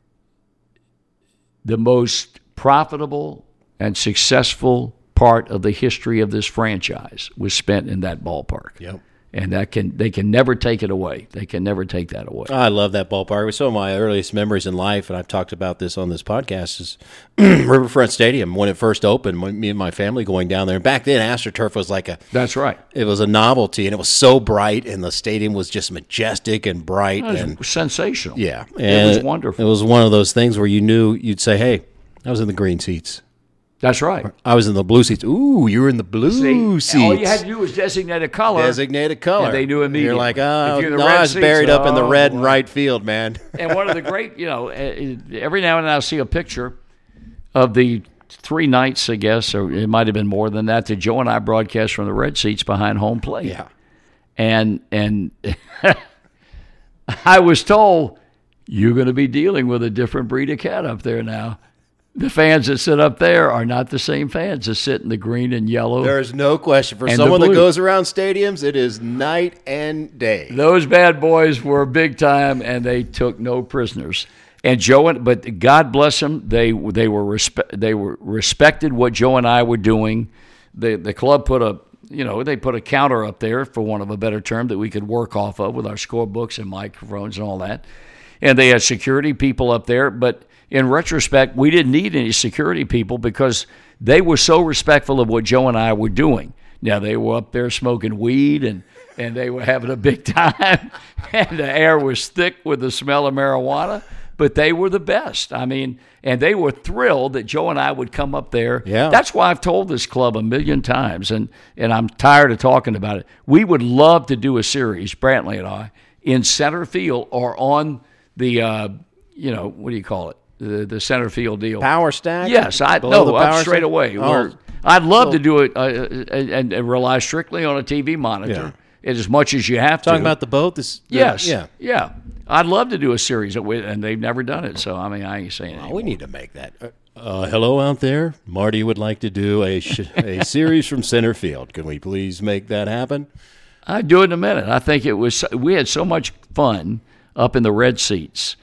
the most profitable and successful part of the history of this franchise was spent in that ballpark. Yep. And they can never take it away. They can never take that away. I love that ballpark. It was some of my earliest memories in life, and I've talked about this on this podcast, is Riverfront Stadium when it first opened, me and my family going down there. And back then, AstroTurf was like That's right. It was a novelty, and it was so bright, and the stadium was just majestic and bright. It was sensational. Yeah. And it was wonderful. It was one of those things where you'd say, hey, I was in the green seats. That's right. I was in the blue seats. Ooh, you were in the blue seats. All you had to do was designate a color. Designate a color. And they knew immediately. You're like, I was buried up in the red and right field, man. And one of the great, every now and then I'll see a picture of the 3 nights, I guess, or it might have been more than that Joe and I broadcast from the red seats behind home plate. Yeah. And I was told, you're going to be dealing with a different breed of cat up there now. The fans that sit up there are not the same fans that sit in the green and yellow. There is no question. For someone that goes around stadiums, it is night and day. Those bad boys were big time, and they took no prisoners. And but God bless them, they respected what Joe and I were doing. The club put a counter up there, for want of a better term, that we could work off of with our scorebooks and microphones and all that. And they had security people up there, but in retrospect, we didn't need any security people because they were so respectful of what Joe and I were doing. Now, they were up there smoking weed, and they were having a big time, and the air was thick with the smell of marijuana, but they were the best. I mean, and they were thrilled that Joe and I would come up there. Yeah. That's why I've told this club a million times, and I'm tired of talking about it. We would love to do a series, Brantley and I, in center field or on the, what do you call it? The center field deal. Power stack? Yes, up straight away. I'd love to do it and rely strictly on a TV monitor as much as you have to. Talking about the boat? Yes. Yeah. I'd love to do a series, and they've never done it, so I ain't saying anything. We need to make that. Hello out there. Marty would like to do a series from center field. Can we please make that happen? I'd do it in a minute. I think we had so much fun up in the red seats.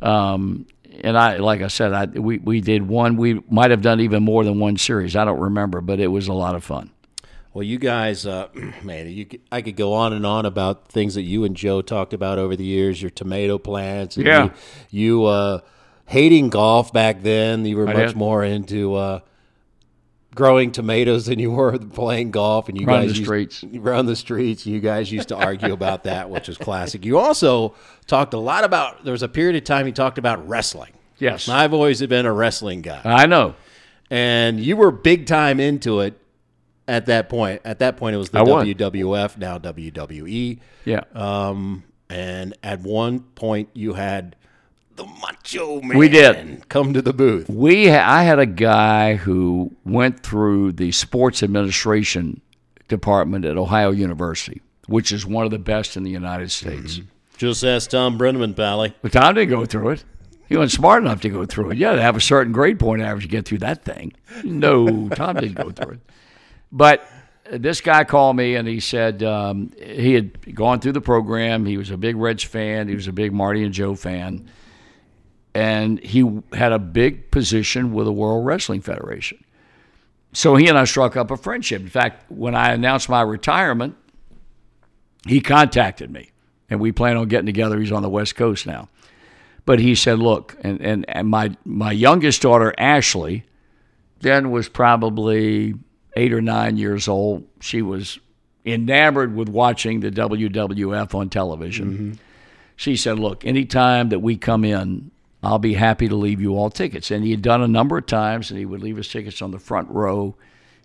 And like I said, we did one. We might have done even more than one series. I don't remember, but it was a lot of fun. Well, you guys, man, I could go on and on about things that you and Joe talked about over the years. Your tomato plants. And you hating golf back then. You were much more into growing tomatoes than you were playing golf. And you run guys run the streets. You guys used to argue about that, which was classic. You also talked a lot about. There was a period of time you talked about wrestling. Yes, I've always been a wrestling guy. I know, and you were big time into it. at that point. At that point, it was the WWF, now WWE. Yeah. And at one point, you had the Macho Man. We did. Come to the booth. I had a guy who went through the sports administration department at Ohio University, which is one of the best in the United States. Mm-hmm. Just ask Tom Brenneman, Pally. But Tom didn't go through it. He wasn't smart enough to go through it. You had to have a certain grade point average to get through that thing. No, Tom didn't go through it. But this guy called me, and he said he had gone through the program. He was a big Reds fan. He was a big Marty and Joe fan. And he had a big position with the World Wrestling Federation. So he and I struck up a friendship. In fact, when I announced my retirement, he contacted me, and we plan on getting together. He's on the West Coast now. But he said, look, and my youngest daughter, Ashley, then was probably 8 or 9 years old. She was enamored with watching the WWF on television. Mm-hmm. She said, look, anytime that we come in, I'll be happy to leave you all tickets. And he had done a number of times, and he would leave us tickets on the front row.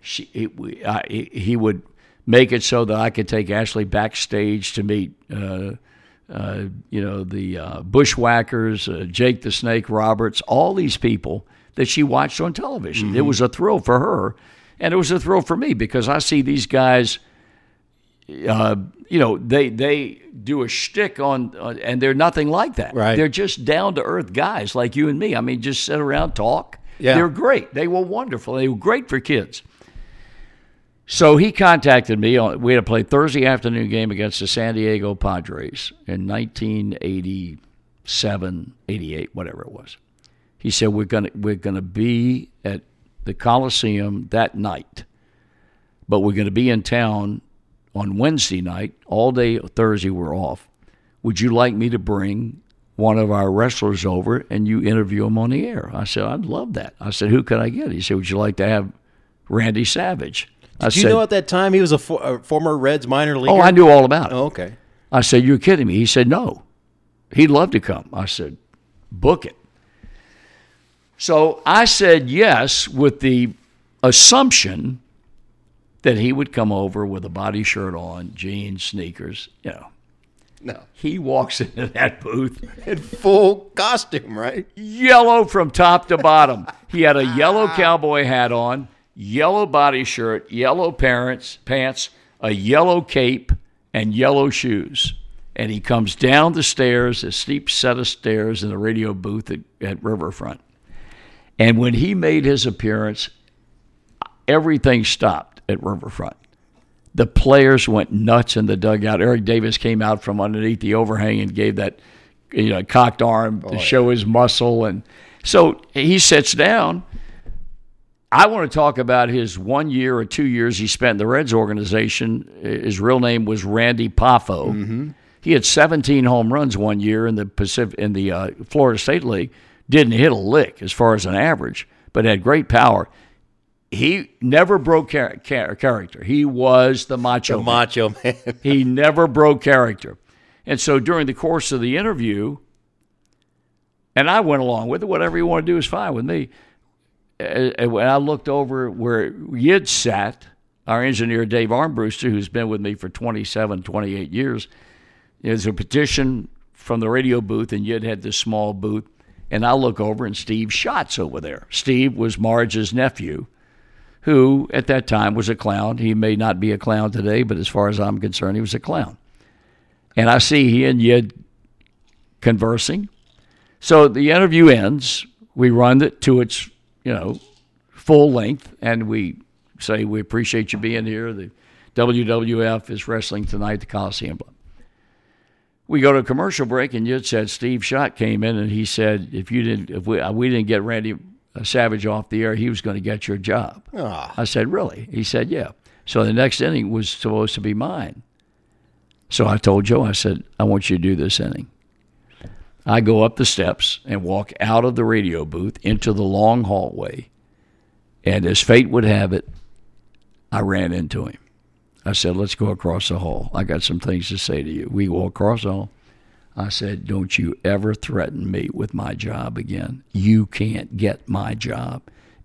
He would make it so that I could take Ashley backstage to meet, the Bushwhackers, Jake the Snake Roberts, all these people that she watched on television. Mm-hmm. It was a thrill for her, and it was a thrill for me because I see these guys. They do a shtick on, and they're nothing like that. Right. They're just down to earth guys like you and me. I mean, just sit around, talk. Yeah. They're great. They were wonderful. They were great for kids. So he contacted me. We had to play Thursday afternoon game against the San Diego Padres in 1987, 88, whatever it was. He said, we're gonna be at the Coliseum that night, but we're going to be in town on Wednesday night. All day Thursday we're off. Would you like me to bring one of our wrestlers over and you interview him on the air? I said, I'd love that. I said, who could I get? He said, would you like to have Randy Savage? Did you know at that time he was a former Reds minor leaguer? Oh, I knew all about it. Oh, okay. I said, you're kidding me. He said, no. He'd love to come. I said, book it. So I said yes with the assumption that he would come over with a body shirt on, jeans, sneakers, No. He walks into that booth in full costume, right? Yellow from top to bottom. He had a yellow cowboy hat on, yellow body shirt, yellow pants, a yellow cape, and yellow shoes. And he comes down the stairs, a steep set of stairs in the radio booth at Riverfront. And when he made his appearance, everything stopped at Riverfront. The players went nuts in the dugout. Eric Davis came out from underneath the overhang and gave that cocked arm to show his muscle. And so he sits down. I want to talk about his 1 year or 2 years he spent in the Reds organization. His real name was Randy Poffo. Mm-hmm. He had 17 home runs 1 year in the Florida State League. Didn't hit a lick as far as an average, but had great power. He never broke character. He was the macho man. Macho man. He never broke character. And so during the course of the interview, and I went along with it, whatever you want to do is fine with me. And when I looked over where Yid sat, our engineer Dave Armbruster, who's been with me for 27, 28 years, there's a petition from the radio booth, and Yid had this small booth. And I look over, and Steve Schatz over there. Steve was Marge's nephew, who at that time was a clown. He may not be a clown today, but as far as I'm concerned, he was a clown. And I see he and Yid conversing. So the interview ends. We run it to its, full length, and we say, we appreciate you being here. The WWF is wrestling tonight, the Coliseum. We go to a commercial break, and Yid said Steve Schott came in, and he said, if we didn't get Randy Savage off the air, he was going to get your job. Oh. I said, really? He said, yeah. So the next inning was supposed to be mine. So I told Joe, I said, I want you to do this inning. I go up the steps and walk out of the radio booth into the long hallway, and as fate would have it, I ran into him. I said, let's go across the hall. I got some things to say to you. We go across the hall. I said, don't you ever threaten me with my job again. You can't get my job.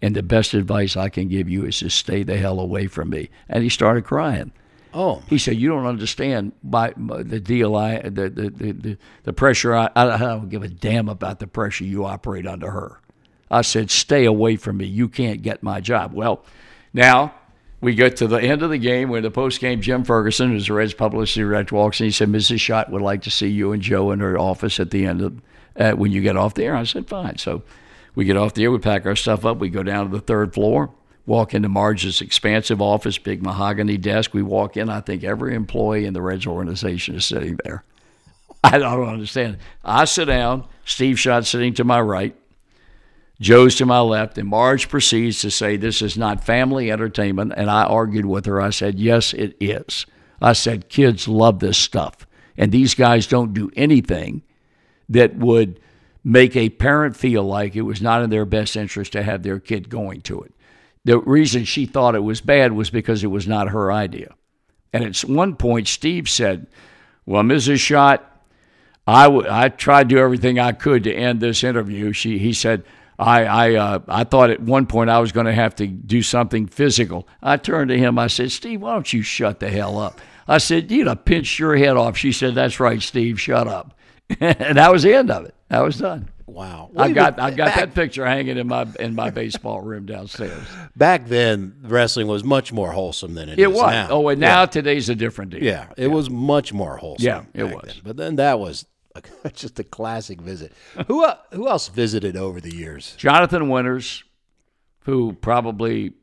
and the best advice I can give you is to stay the hell away from me. And he started crying. Oh, He said, "You don't understand the deal. The pressure. I don't give a damn about the pressure you operate under her." I said, "Stay away from me. You can't get my job." Well, now we get to the end of the game where the post-game Jim Ferguson, who's the Reds publicity director, walks in. He said, "Mrs. Schott would like to see you and Joe in her office at the end of when you get off the air." I said, "Fine." So we get off the air. We pack our stuff up. We go down to the third floor. Walk into Marge's expansive office, big mahogany desk. We walk in. I think every employee in the Reds organization is sitting there. I don't understand. I sit down. Steve Schott sitting to my right. Joe's to my left. And Marge proceeds to say, "This is not family entertainment." And I argued with her. I said, "Yes, it is." I said, "Kids love this stuff. And these guys don't do anything that would make a parent feel like it was not in their best interest to have their kid going to it." The reason she thought it was bad was because it was not her idea. And at one point, Steve said, "Well, Mrs. Schott, I tried to do everything I could to end this interview." He said, I thought at one point I was going to have to do something physical. I turned to him. I said, "Steve, why don't you shut the hell up?" I said, "You'd have pinched your head off." She said, "That's right, Steve, shut up." And that was the end of it. That was done. wow. I got that picture hanging in my baseball room downstairs. Back then, wrestling was much more wholesome than it It is was. now. Oh, and now today's a different deal. Yeah, it was much more wholesome. Yeah, it back was. then. But then that was just a classic visit. Who else visited over the years? Jonathan Winters, who probably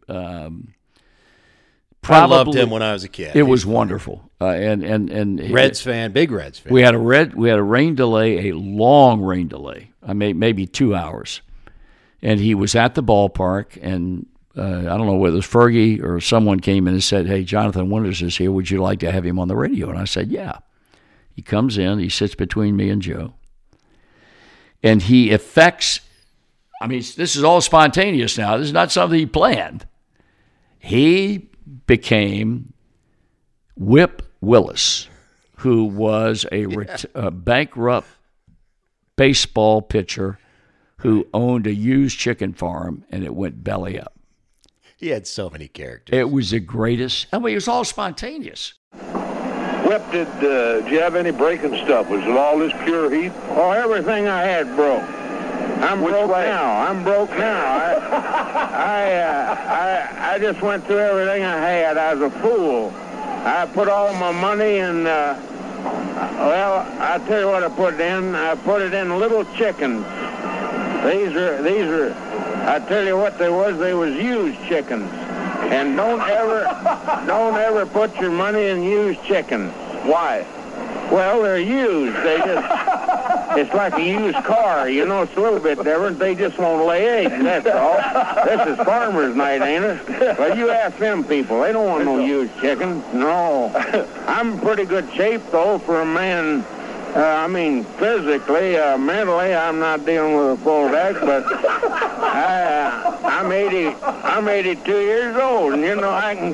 I loved him when I was a kid. It was wonderful. And Reds fan, big Reds fan. We had a rain delay, a long rain delay. Maybe 2 hours, and he was at the ballpark, and I don't know whether it was Fergie or someone came in and said, "Hey, Jonathan Winters is here. Would you like to have him on the radio?" And I said, "Yeah." He comes in. He sits between me and Joe, and he affects. I mean, this is all spontaneous now. This is not something he planned. He became Whip Willis, who was a bankrupt baseball pitcher who owned a used chicken farm, and it went belly up. He had so many characters. It was the greatest. I mean, it was all spontaneous. Whip, did you have any breaking stuff? Was it all this pure heat? Oh, everything I had broke. I'm broke now. I just went through everything I had. I was a fool. I put all my money in, well, I'll tell you what I put it in. I put it in little chickens. These are, I tell you what they was used chickens. And don't ever put your money in used chickens. Why? Well, they're used. It's like a used car. You know, it's a little bit different. They just won't lay eggs, that's all. This is farmer's night, ain't it? But you ask them people. They don't want no used chickens. No. I'm in pretty good shape, though, for a man. I mean, physically, mentally, I'm not dealing with a full deck, but I'm 82 years old, and you know I can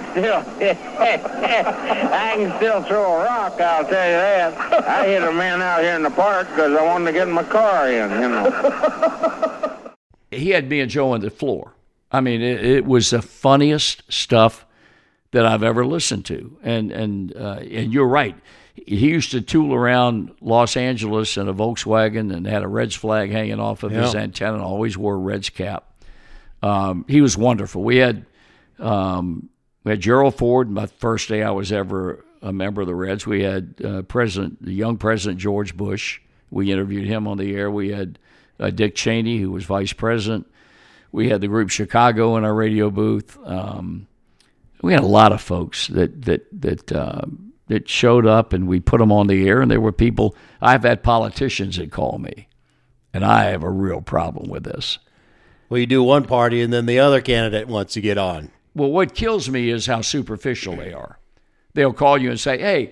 still throw a rock. I'll tell you that. I hit a man out here in the park because I wanted to get my car in. You know. He had me and Joe on the floor. I mean, it was the funniest stuff that I've ever listened to, and you're right. He used to tool around Los Angeles in a Volkswagen and had a Reds flag hanging off of his antenna and always wore a Reds cap. He was wonderful. We had Gerald Ford, my first day I was ever a member of the Reds. We had the young President George Bush. We interviewed him on the air. We had Dick Cheney, who was vice president. We had the group Chicago in our radio booth. We had a lot of folks that showed up, and we put them on the air, and there were people. I've had politicians that call me, and I have a real problem with this. Well, you do one party, and then the other candidate wants to get on. Well, what kills me is how superficial they are. They'll call you and say, "Hey,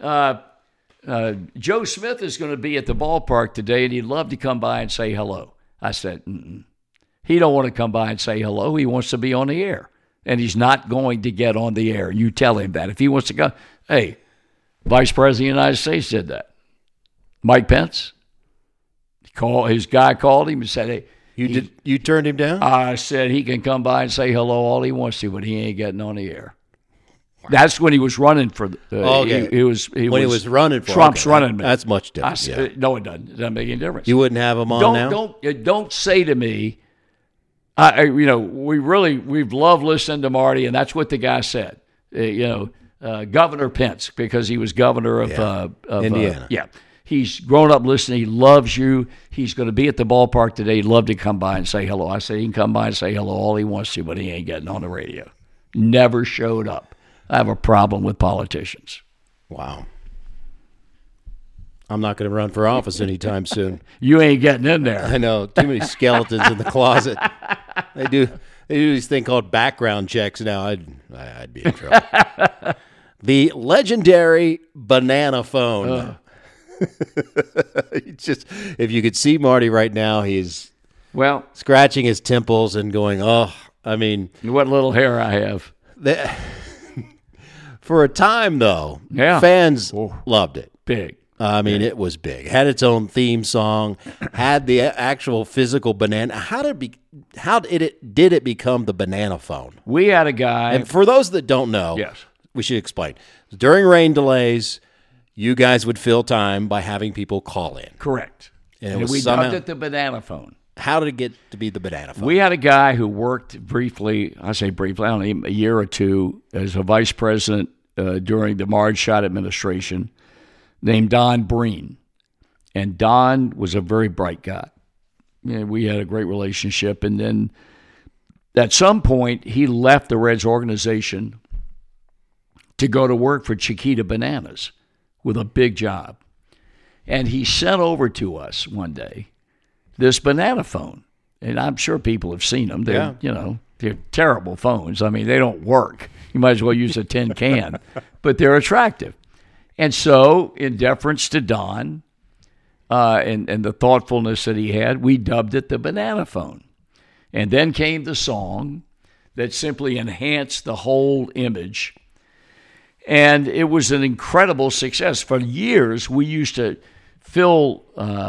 Joe Smith is going to be at the ballpark today, and he'd love to come by and say hello." I said, He don't want to come by and say hello. He wants to be on the air, and he's not going to get on the air. You tell him that. If he wants to go, hey, Vice President of the United States did that. Mike Pence, his guy called him and said, "Hey, You turned him down? I said he can come by and say hello all he wants to, but he ain't getting on the air. That's when he was running for. Okay. He was running for Trump's running. That's much different. No, it doesn't. It doesn't make any difference. You wouldn't have him on now? Don't say to me. We've loved listening to Marty, and that's what the guy said. Governor Pence, because he was governor of Indiana. He's grown up listening. He loves you. He's going to be at the ballpark today. He'd love to come by and say hello. I said he can come by and say hello all he wants to, but he ain't getting on the radio. Never showed up. I have a problem with politicians. Wow. I'm not going to run for office anytime soon. You ain't getting in there. I know. Too many skeletons in the closet. They do this thing called background checks now. I'd be in trouble. The legendary banana phone. Just, if you could see Marty right now, he's scratching his temples and going, "Oh, I mean, what little hair I have." For a time, though, fans loved it. Big. I mean, it was big. Had its own theme song. Had the actual physical banana. How did it become the banana phone? We had a guy. And for those that don't know, we should explain. During rain delays, you guys would fill time by having people call in. Correct. And we dubbed it the banana phone. How did it get to be the banana phone? We had a guy who worked briefly, I don't know, a year or two as a vice president during the Marge Schott administration, named Don Breen. And Don was a very bright guy. We had a great relationship. And then at some point, he left the Reds organization to go to work for Chiquita Bananas with a big job. And he sent over to us one day this banana phone. And I'm sure people have seen them. They're, they're terrible phones. I mean, they don't work. You might as well use a tin can. But they're attractive. And so, in deference to Don and the thoughtfulness that he had, we dubbed it the banana phone. And then came the song that simply enhanced the whole image. And it was an incredible success. For years, we used to fill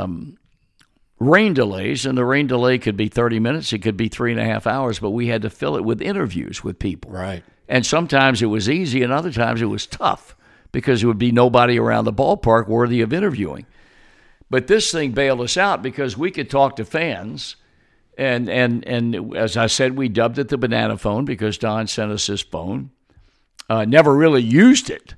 rain delays, and the rain delay could be 30 minutes, it could be 3.5 hours, but we had to fill it with interviews with people. Right. And sometimes it was easy, and other times it was tough because there would be nobody around the ballpark worthy of interviewing. But this thing bailed us out because we could talk to fans, and as I said, we dubbed it the banana phone because Don sent us his phone. Never really used it.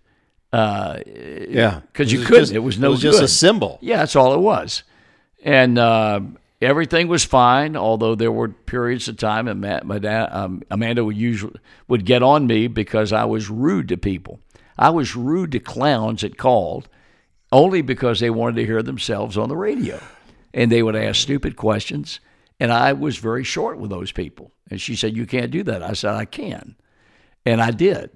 Because you couldn't. It was no good. It was just a symbol. Yeah, that's all it was. And everything was fine, although there were periods of time Amanda would get on me because I was rude to people. I was rude to clowns that called only because they wanted to hear themselves on the radio. And they would ask stupid questions, and I was very short with those people. And she said, "You can't do that." I said, "I can." And I did.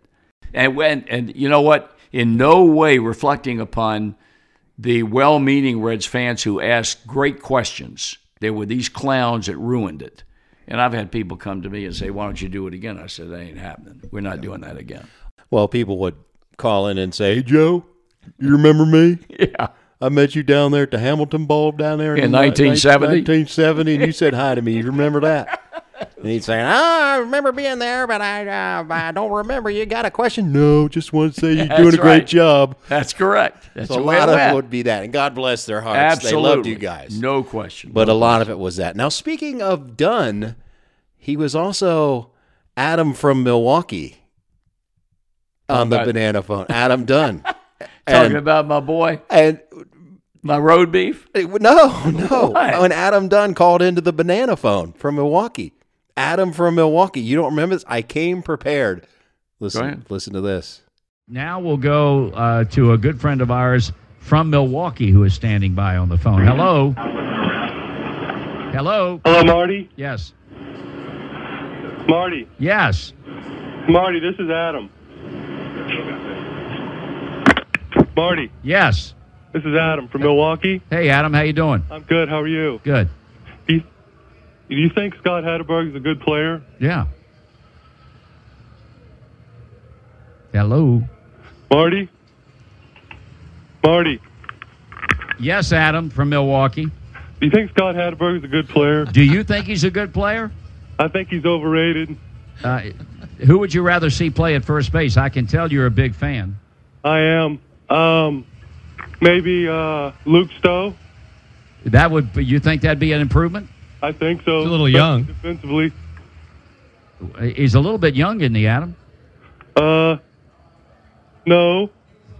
And you know what? In no way reflecting upon the well-meaning Reds fans who asked great questions. There were these clowns that ruined it. And I've had people come to me and say, "Why don't you do it again?" I said, "That ain't happening. We're not doing that again." Well, people would call in and say, "Hey, Joe, you remember me? Yeah. I met you down there at the Hamilton Ball down there in 1970. 1970, and you said hi to me. You remember that?" And he'd say, I remember being there, but I don't remember. You got a question? No, just want to say you're doing a great job. That's correct. That's so a lot of it would be that. And God bless their hearts. Absolutely. They loved you guys. No question. But a lot of it was that. Now, speaking of Dunn, he was also Adam from Milwaukee on the banana phone. Adam Dunn. Talking about my boy? And my road beef? No. What? When Adam Dunn called into the banana phone from Milwaukee. Adam from Milwaukee. You don't remember this? I came prepared. Listen to this. Now we'll go to a good friend of ours from Milwaukee who is standing by on the phone. Hello. Hello, Marty? Yes. Marty? Yes. Marty, this is Adam. Marty? Yes. This is Adam from Milwaukee. Hey, Adam, how you doing? I'm good. How are you? Good. Do you think Scott Hatteberg is a good player? Yeah. Hello. Marty? Marty? Yes, Adam from Milwaukee. Do you think Scott Hatteberg's a good player? Do you think he's a good player? I think he's overrated. Who would you rather see play at first base? I can tell you're a big fan. I am. Maybe Luke Stowe. You think that'd be an improvement? I think so. He's a little young. Defensively. He's a little bit young, isn't he, Adam? No.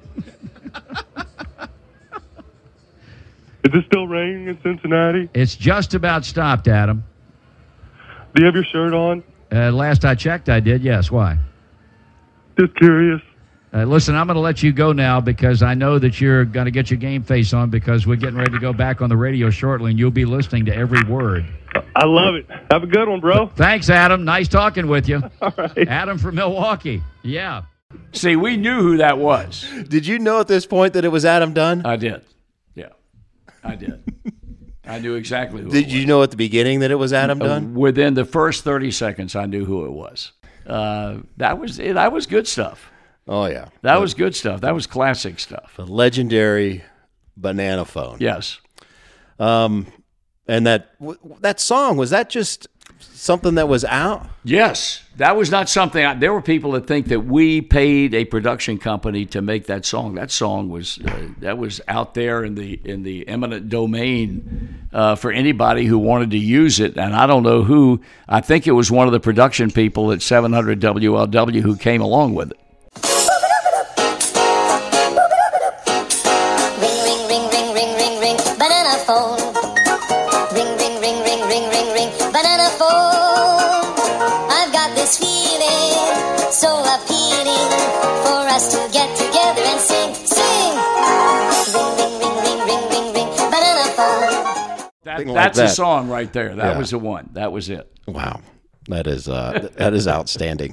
Is it still raining in Cincinnati? It's just about stopped, Adam. Do you have your shirt on? Last I checked, I did, yes. Why? Just curious. Listen, I'm going to let you go now because I know that you're going to get your game face on because we're getting ready to go back on the radio shortly, and you'll be listening to every word. I love it. Have a good one, bro. Thanks, Adam. Nice talking with you. All right. Adam from Milwaukee. Yeah. See, we knew who that was. Did you know at this point that it was Adam Dunn? I did. Yeah, I did. I knew exactly who it was. Did you know at the beginning that it was Adam Dunn? Within the first 30 seconds, I knew who it was. That was good stuff. Oh, yeah. That was good stuff. That was classic stuff. The legendary banana phone. Yes. And that song, was that just something that was out? Yes. That was not something. There were people that think that we paid a production company to make that song. That song was that was out there in the eminent domain for anybody who wanted to use it. And I don't know who. I think it was one of the production people at 700 WLW who came along with it. That's a song right there. That was the one. That was it. Wow, that is outstanding.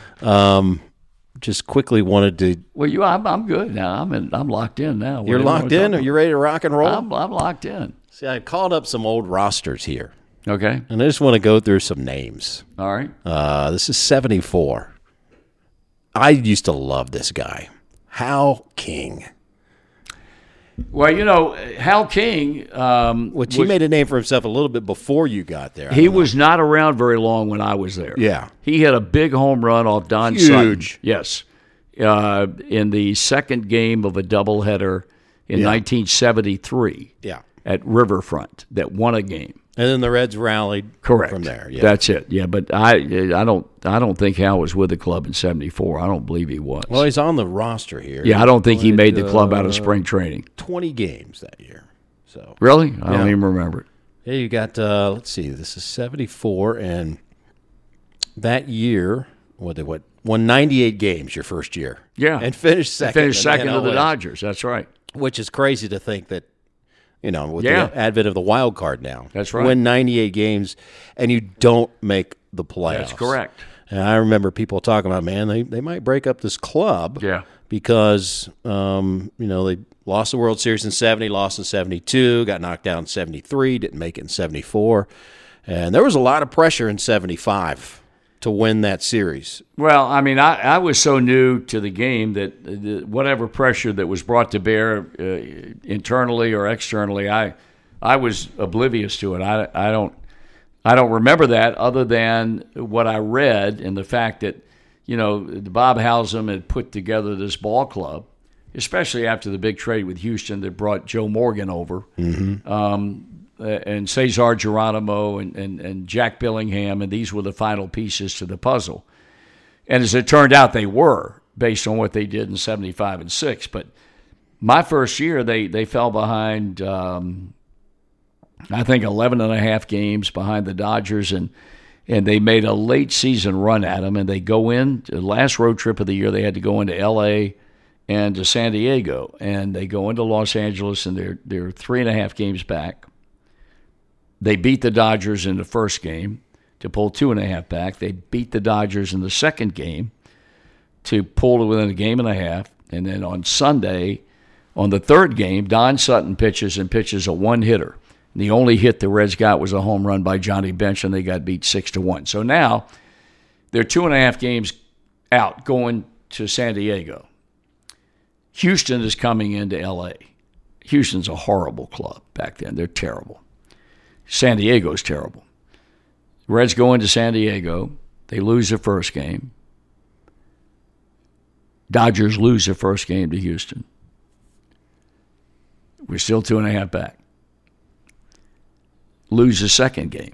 Just quickly wanted to. Well, I'm good now. I'm locked in now. You're locked in. Are you ready to rock and roll? I'm locked in. See, I called up some old rosters here. Okay. And I just want to go through some names. All right. This is 74. I used to love this guy, Hal King. Well, Hal King, which he made a name for himself a little bit before you got there. He was not around very long when I was there. Yeah. He had a big home run off Don Huge. Sutton. Yes. In the second game of a doubleheader in 1973 at Riverfront that won a game. And then the Reds rallied from there. Yeah. That's it. Yeah, but I don't think Hal was with the club in 74. I don't believe he was. Well, he's on the roster here. Yeah, I don't think he made the club out of spring training. 20 games that year. So really? I don't even remember it. Yeah, you got let's see. This is 74, and that year, won 98 games your first year. Yeah, and finished second. Finished second to the Dodgers. That's right. Which is crazy to think that. With the advent of the wild card now. That's right. Win 98 games, and you don't make the playoffs. That's correct. And I remember people talking about, man, they might break up this club because, they lost the World Series in 70, lost in 72, got knocked out in 73, didn't make it in 74. And there was a lot of pressure in 75 to win that series. Well, I mean, I was so new to the game that whatever pressure that was brought to bear internally or externally, I was oblivious to it. I don't remember that other than what I read and the fact that Bob Halsam had put together this ball club, especially after the big trade with Houston that brought Joe Morgan over. Mm-hmm. And Cesar Geronimo and Jack Billingham, and these were the final pieces to the puzzle. And as it turned out, they were, based on what they did in 75 and 6. But my first year, they fell behind, I think, 11 and a half games behind the Dodgers, and they made a late season run at them, and they go in, the last road trip of the year, they had to go into L.A., and to San Diego, and they go into Los Angeles, and they're 3.5 games back. They beat the Dodgers in the first game to pull 2.5 back. They beat the Dodgers in the second game to pull to within a game and a half. And then on Sunday, on the third game, Don Sutton pitches a one-hitter. And the only hit the Reds got was a home run by Johnny Bench, and they got beat 6-1. So now they're 2.5 games out going to San Diego. Houston is coming into L.A. Houston's a horrible club back then. They're terrible. San Diego's terrible. Reds go into San Diego. They lose the first game. Dodgers lose the first game to Houston. We're still 2.5 back. Lose the second game.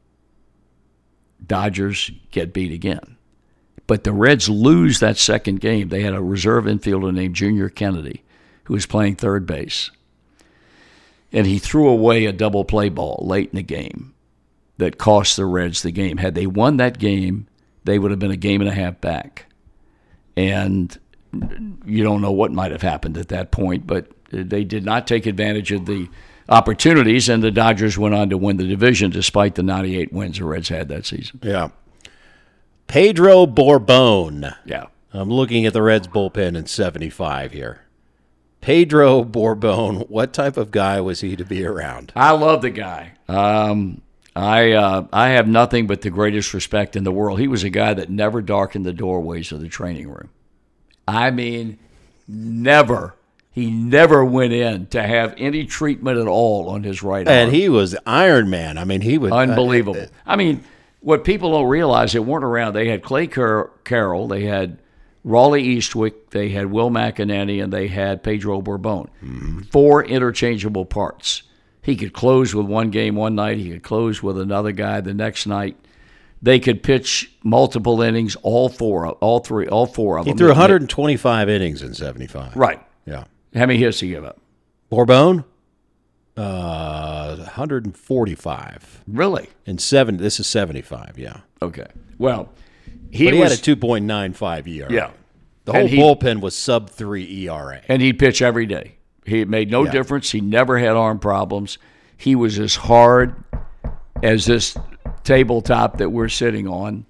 Dodgers get beat again. But the Reds lose that second game. They had a reserve infielder named Junior Kennedy who was playing third base. And he threw away a double play ball late in the game that cost the Reds the game. Had they won that game, they would have been a 1.5 games back. And you don't know what might have happened at that point, but they did not take advantage of the opportunities, and the Dodgers went on to win the division despite the 98 wins the Reds had that season. Yeah. Pedro Borbon. Yeah. I'm looking at the Reds bullpen in 75 here. Pedro Borbon, what type of guy was he to be around? I love the guy. I have nothing but the greatest respect in the world. He was a guy that never darkened the doorways of the training room. I mean, never. He never went in to have any treatment at all on his right arm. And he was Iron Man. I mean, he was unbelievable. I mean, what people don't realize, they weren't around. They had Clay Carroll, they had Raleigh Eastwick, they had Will McEnany, and they had Pedro Borbon. Mm-hmm. 4 interchangeable parts. He could close with one game one night. He could close with another guy the next night. They could pitch multiple innings, all four of them. He threw 125 innings in 75. Right. Yeah. How many hits did he give up? Borbon? 145. Really? This is 75, yeah. Okay. Well, he had a 2.95 ERA. Yeah. The whole bullpen was sub-3 ERA. And he'd pitch every day. He made no difference. He never had arm problems. He was as hard as this tabletop that we're sitting on.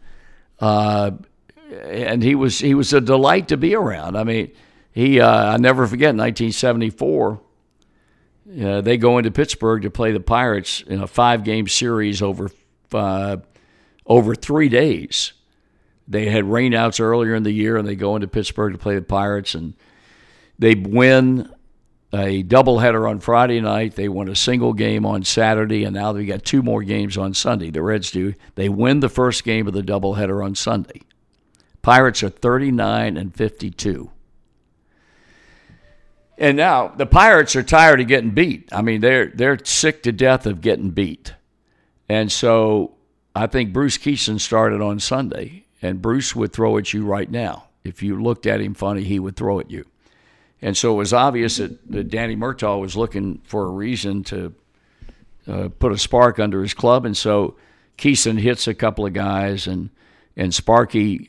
And he was a delight to be around. I mean, I never forget, in 1974, they go into Pittsburgh to play the Pirates in a 5-game series over 3 days. They had rainouts earlier in the year, and they go into Pittsburgh to play the Pirates, and they win a doubleheader on Friday night. They won a single game on Saturday, and now they got 2 more games on Sunday. The Reds do. They win the first game of the doubleheader on Sunday. Pirates are 39-52. And now the Pirates are tired of getting beat. I mean, they're sick to death of getting beat. And so I think Bruce Kison started on Sunday, and Bruce would throw at you right now. If you looked at him funny, he would throw at you. And so it was obvious that Danny Murtaugh was looking for a reason to put a spark under his club. And so Kison hits a couple of guys, and Sparky,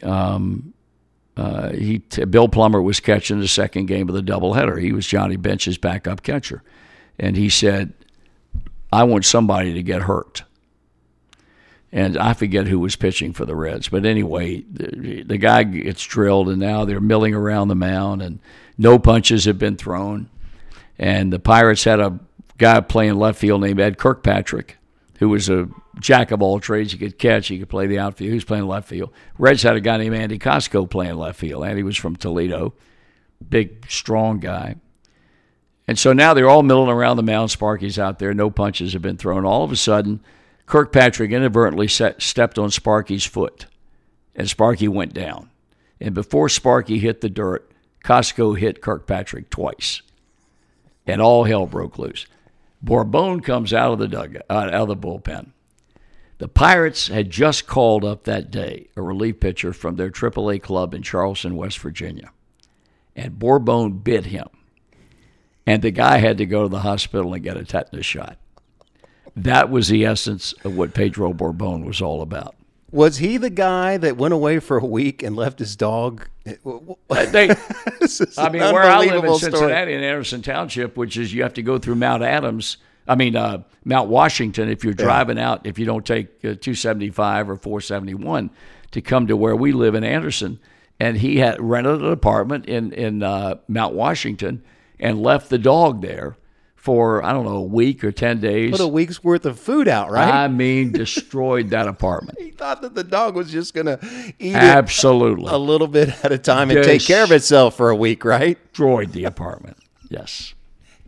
Bill Plummer was catching the second game of the doubleheader. He was Johnny Bench's backup catcher. And he said, I want somebody to get hurt. And I forget who was pitching for the Reds. But anyway, the guy gets drilled, and now they're milling around the mound, and no punches have been thrown. And the Pirates had a guy playing left field named Ed Kirkpatrick, who was a jack of all trades. He could catch, he could play the outfield. He was playing left field. Reds had a guy named Andy Costco playing left field. Andy was from Toledo, big, strong guy. And so now they're all milling around the mound. Sparky's out there. No punches have been thrown. All of a sudden, Kirkpatrick inadvertently stepped on Sparky's foot, and Sparky went down. And before Sparky hit the dirt, Costco hit Kirkpatrick twice, and all hell broke loose. Borbon comes out of the bullpen. The Pirates had just called up that day a relief pitcher from their AAA club in Charleston, West Virginia, and Borbon bit him, and the guy had to go to the hospital and get a tetanus shot. That was the essence of what Pedro Borbon was all about. Was he the guy that went away for a week and left his dog? Where I live in Cincinnati, in Anderson Township, which is you have to go through Mount Washington if you're driving out, if you don't take 275 or 471 to come to where we live in Anderson. And he had rented an apartment in Mount Washington and left the dog there for, I don't know, a week or 10 days. Put a week's worth of food out, right? I mean, destroyed that apartment. He thought that the dog was just going to eat Absolutely. It a little bit at a time and take care of itself for a week, right? Destroyed the apartment, yes.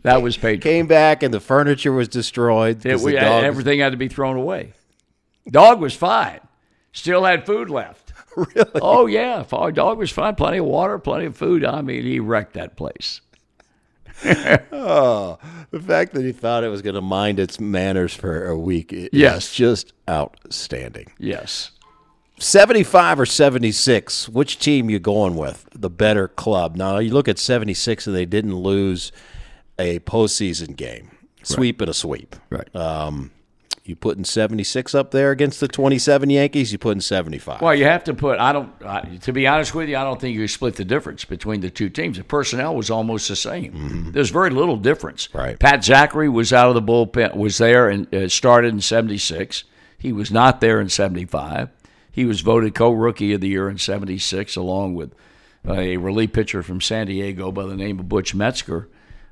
That was paid for. Came back and the furniture was destroyed. Everything had to be thrown away. Dog was fine. Still had food left. Really? Oh, yeah. Our dog was fine. Plenty of water, plenty of food. I mean, he wrecked that place. Oh, the fact that he thought it was going to mind its manners for a week Yes. is just outstanding. Yes. 75 or 76, which team you going with? The better club. Now, you look at 76 and they didn't lose a postseason game. Sweep and a sweep. Right. You putting 76 up there against the 27 Yankees? You putting 75? Well, you have to put. To be honest with you, I don't think you split the difference between the two teams. The personnel was almost the same. Mm-hmm. There's very little difference. Right. Pat Zachary was out of the bullpen, was there and started in 76. He was not there in 75. He was voted co-rookie of the year in 76, along with a relief pitcher from San Diego by the name of Butch Metzger.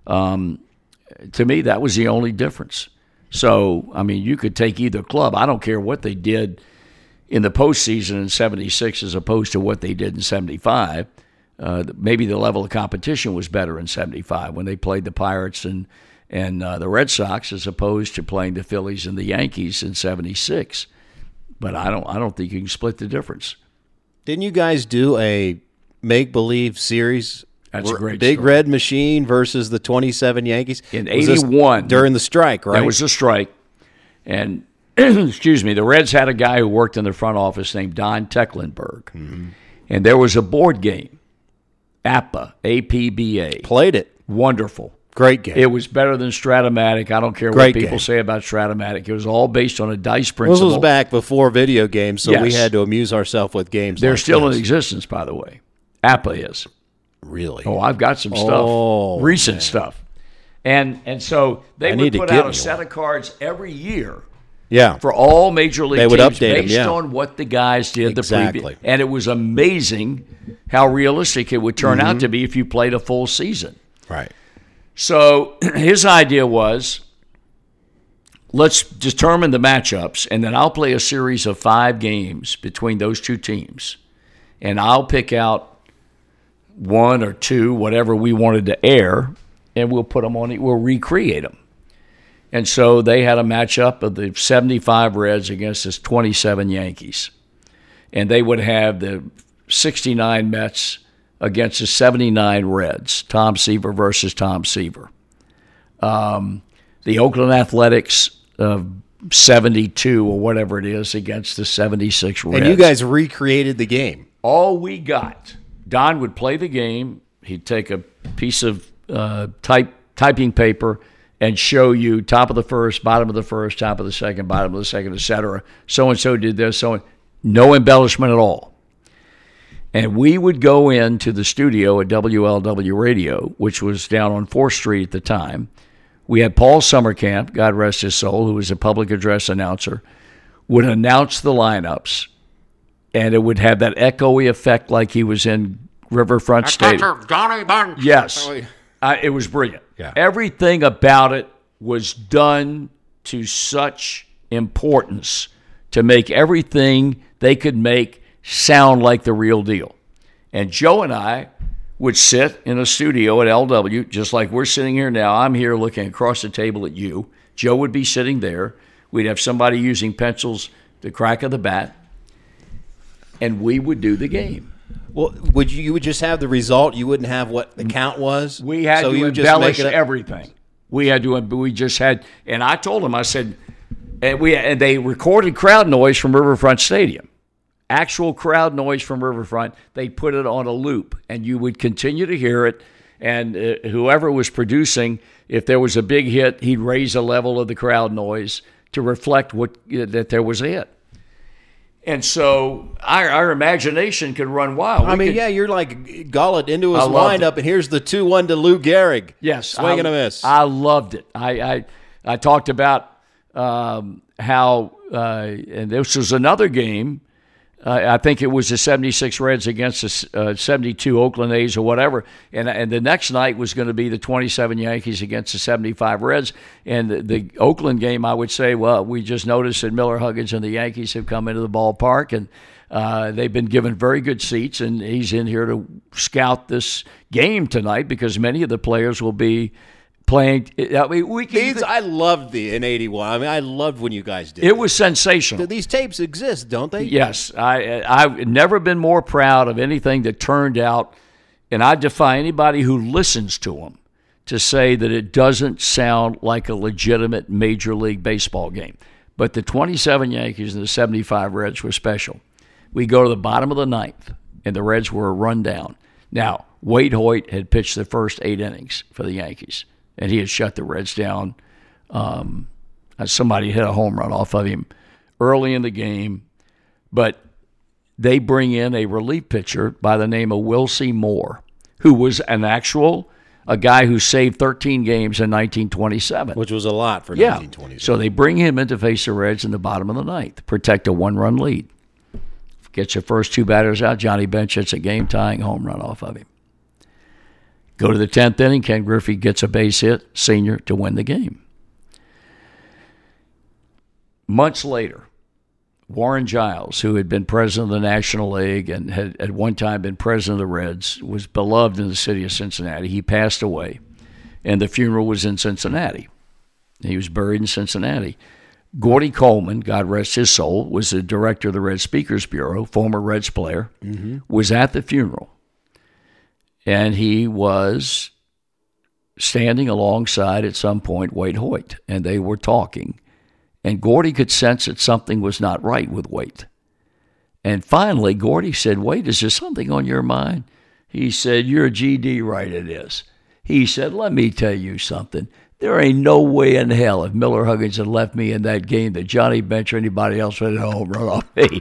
To me, that was the only difference. So, I mean, you could take either club. I don't care what they did in the postseason in 76 as opposed to what they did in 75. Maybe the level of competition was better in 75 when they played the Pirates and the Red Sox as opposed to playing the Phillies and the Yankees in 76. But I don't think you can split the difference. Didn't you guys do a make-believe series? That's a great Big story. Red Machine versus the 27 Yankees? In 81. During the strike, right? That was the strike. And, excuse me, the Reds had a guy who worked in the front office named Don Tecklenburg. Mm-hmm. And there was a board game, APBA, A-P-B-A. Played it. Wonderful. Great game. It was better than Stratomatic. I don't care Great what people game. say about Stratomatic. It was all based on a dice principle. This was back before video games, so we Yes. had to amuse ourselves with games. They're like still this. in existence, by the way. APBA is. Really? Oh, I've got some stuff, Oh, recent stuff. And so they I would need to put get out a me set one. of cards every year Yeah. for all major league They would teams update 'em, based yeah. on what the guys did Exactly. the previous. And it was amazing how realistic it would turn out to be if you played a full season. Right. So his idea was, let's determine the matchups, and then I'll play a series of 5 games between those two teams. And I'll pick out 1 or 2, whatever we wanted to air, and we'll put them on. We'll recreate them. And so they had a matchup of the 75 Reds against the 27 Yankees. And they would have the 69 Mets against the 79 Reds, Tom Seaver versus Tom Seaver. The Oakland Athletics, 72 or whatever it is, against the 76 Reds. And you guys recreated the game. All we got, Don would play the game. He'd take a piece of typing paper and show you top of the first, bottom of the first, top of the second, bottom of the second, et cetera. So-and-so did this, no embellishment at all. And we would go into the studio at WLW Radio, which was down on 4th Street at the time. We had Paul Summercamp, God rest his soul, who was a public address announcer, would announce the lineups, and it would have that echoey effect like he was in Riverfront Stadium. Johnny Bunch. Yes. It was brilliant. Yeah. Everything about it was done to such importance to make everything they could make sound like the real deal. And Joe and I would sit in a studio at LW, just like we're sitting here now. I'm here looking across the table at you. Joe would be sitting there. We'd have somebody using pencils, the crack of the bat, and we would do the game. Well, you would just have the result? You wouldn't have what the count was? We had So to you would just embellish make it up? everything. We just had, and I told him, I said, and they recorded crowd noise from Riverfront Stadium. Actual crowd noise from Riverfront. They put it on a loop, and you would continue to hear it. And whoever was producing, if there was a big hit, he'd raise the level of the crowd noise to reflect that there was a hit. And so our imagination could run wild. I mean, you're like Gullett into his I loved windup, and here's the 2-1 to Lou Gehrig. Yes, Swing and a miss. I loved it. I talked about how, and this was another game. I think it was the 76 Reds against the 72 Oakland A's or whatever. And the next night was going to be the 27 Yankees against the 75 Reds. And the Oakland game, I would say, well, we just noticed that Miller Huggins and the Yankees have come into the ballpark, and they've been given very good seats, and he's in here to scout this game tonight because many of the players will be playing. I mean, I loved in '81. I mean, I loved when you guys did it. Was sensational. These tapes exist, don't they? Yes. I've never been more proud of anything that turned out, and I defy anybody who listens to them to say that it doesn't sound like a legitimate Major League Baseball game. But the 27 Yankees and the 75 Reds were special. We go to the bottom of the ninth, and the Reds were a rundown. Now, Wade Hoyt had pitched the first 8 innings for the Yankees, and he had shut the Reds down. Somebody hit a home run off of him early in the game, but they bring in a relief pitcher by the name of Wilcie Moore, who was a guy who saved 13 games in 1927. Which was a lot for 1927. So they bring him in to face the Reds in the bottom of the ninth, protect a 1-run lead. Gets your first 2 batters out. Johnny Bench hits a game-tying home run off of him. Go to the 10th inning. Ken Griffey gets a base hit, senior, to win the game. Months later, Warren Giles, who had been president of the National League and had at one time been president of the Reds, was beloved in the city of Cincinnati. He passed away, and the funeral was in Cincinnati. He was buried in Cincinnati. Gordy Coleman, God rest his soul, was the director of the Reds Speakers Bureau, former Reds player, was at the funeral. And he was standing alongside, at some point, Wade Hoyt, and they were talking. And Gordy could sense that something was not right with Wade. And finally, Gordy said, Wade, is there something on your mind? He said, you're a GD, right, it is. He said, let me tell you something. There ain't no way in hell if Miller Huggins had left me in that game that Johnny Bench or anybody else would have home run off me.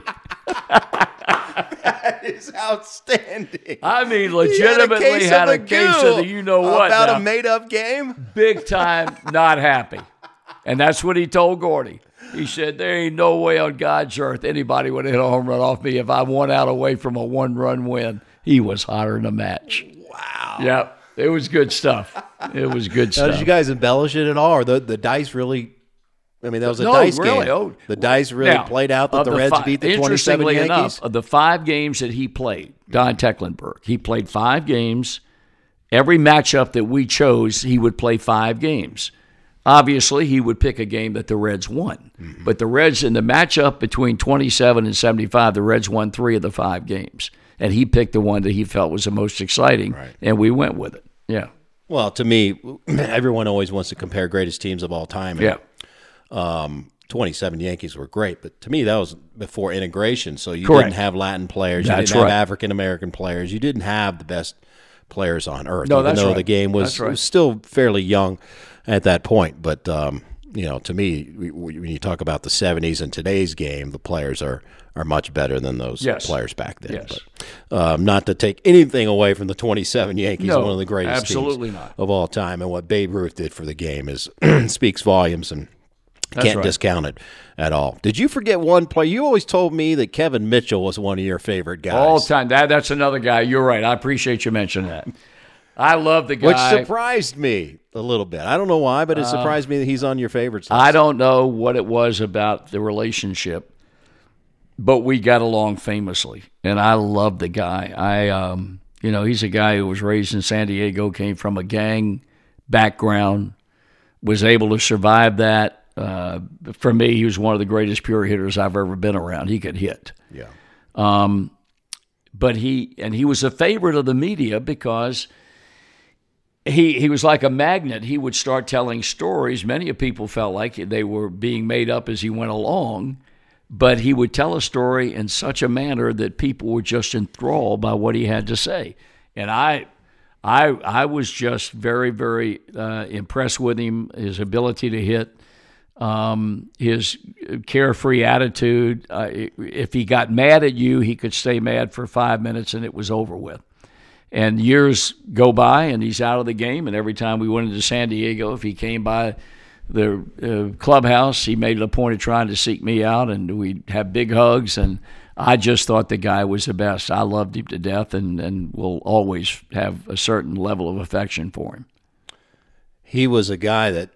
That is outstanding. I mean, legitimately had a case of the you-know-what about now. A made-up game? Big time, not happy. And that's what he told Gordy. He said, there ain't no way on God's earth anybody would have hit a home run off me if I won out away from a 1-run win. He was hotter than a match. Wow. Yep. It was good stuff. It was good stuff. Did you guys embellish it at all? Or the dice really, I mean, that was a dice game. Oh, the dice really played out that the Reds beat the 27 Yankees? Enough, of the 5 games that he played, Don Tecklenburg, he played 5 games. Every matchup that we chose, he would play 5 games. Obviously, he would pick a game that the Reds won. Mm-hmm. But the Reds, in the matchup between 27 and 75, the Reds won 3 of the 5 games. And he picked the one that he felt was the most exciting, and we went with it. Yeah. Well, to me, everyone always wants to compare greatest teams of all time. And, 27 Yankees were great, but to me, that was before integration. So you didn't have Latin players. You didn't have African-American players. You didn't have the best players on earth, even though the game was still fairly young at that point. But, to me, when you talk about the 70s and today's game, the players are much better than those players back then. Yes. But, not to take anything away from the 27 Yankees, one of the greatest absolutely teams not. of all time. And what Babe Ruth did for the game is speaks volumes, and can't discount it at all. Did you forget one player? You always told me that Kevin Mitchell was one of your favorite guys. All the time. That's another guy. You're right. I appreciate you mentioning that. I love the guy. Which surprised me a little bit. I don't know why, but it surprised me that he's on your favorites list. I don't know what it was about the relationship, but we got along famously, and I love the guy. He's a guy who was raised in San Diego, came from a gang background, was able to survive that. For me, he was one of the greatest pure hitters I've ever been around. He could hit. Yeah. But he was a favorite of the media because he was like a magnet. He would start telling stories. Many of people felt like they were being made up as he went along, but he would tell a story in such a manner that people were just enthralled by what he had to say. And I was just very, very impressed with him, his ability to hit, his carefree attitude. If he got mad at you, he could stay mad for 5 minutes and it was over with. And years go by and he's out of the game, and every time we went into San Diego, if he came by the clubhouse, he made it a point of trying to seek me out, and we'd have big hugs, and I just thought the guy was the best. I loved him to death and will always have a certain level of affection for him. He was a guy that,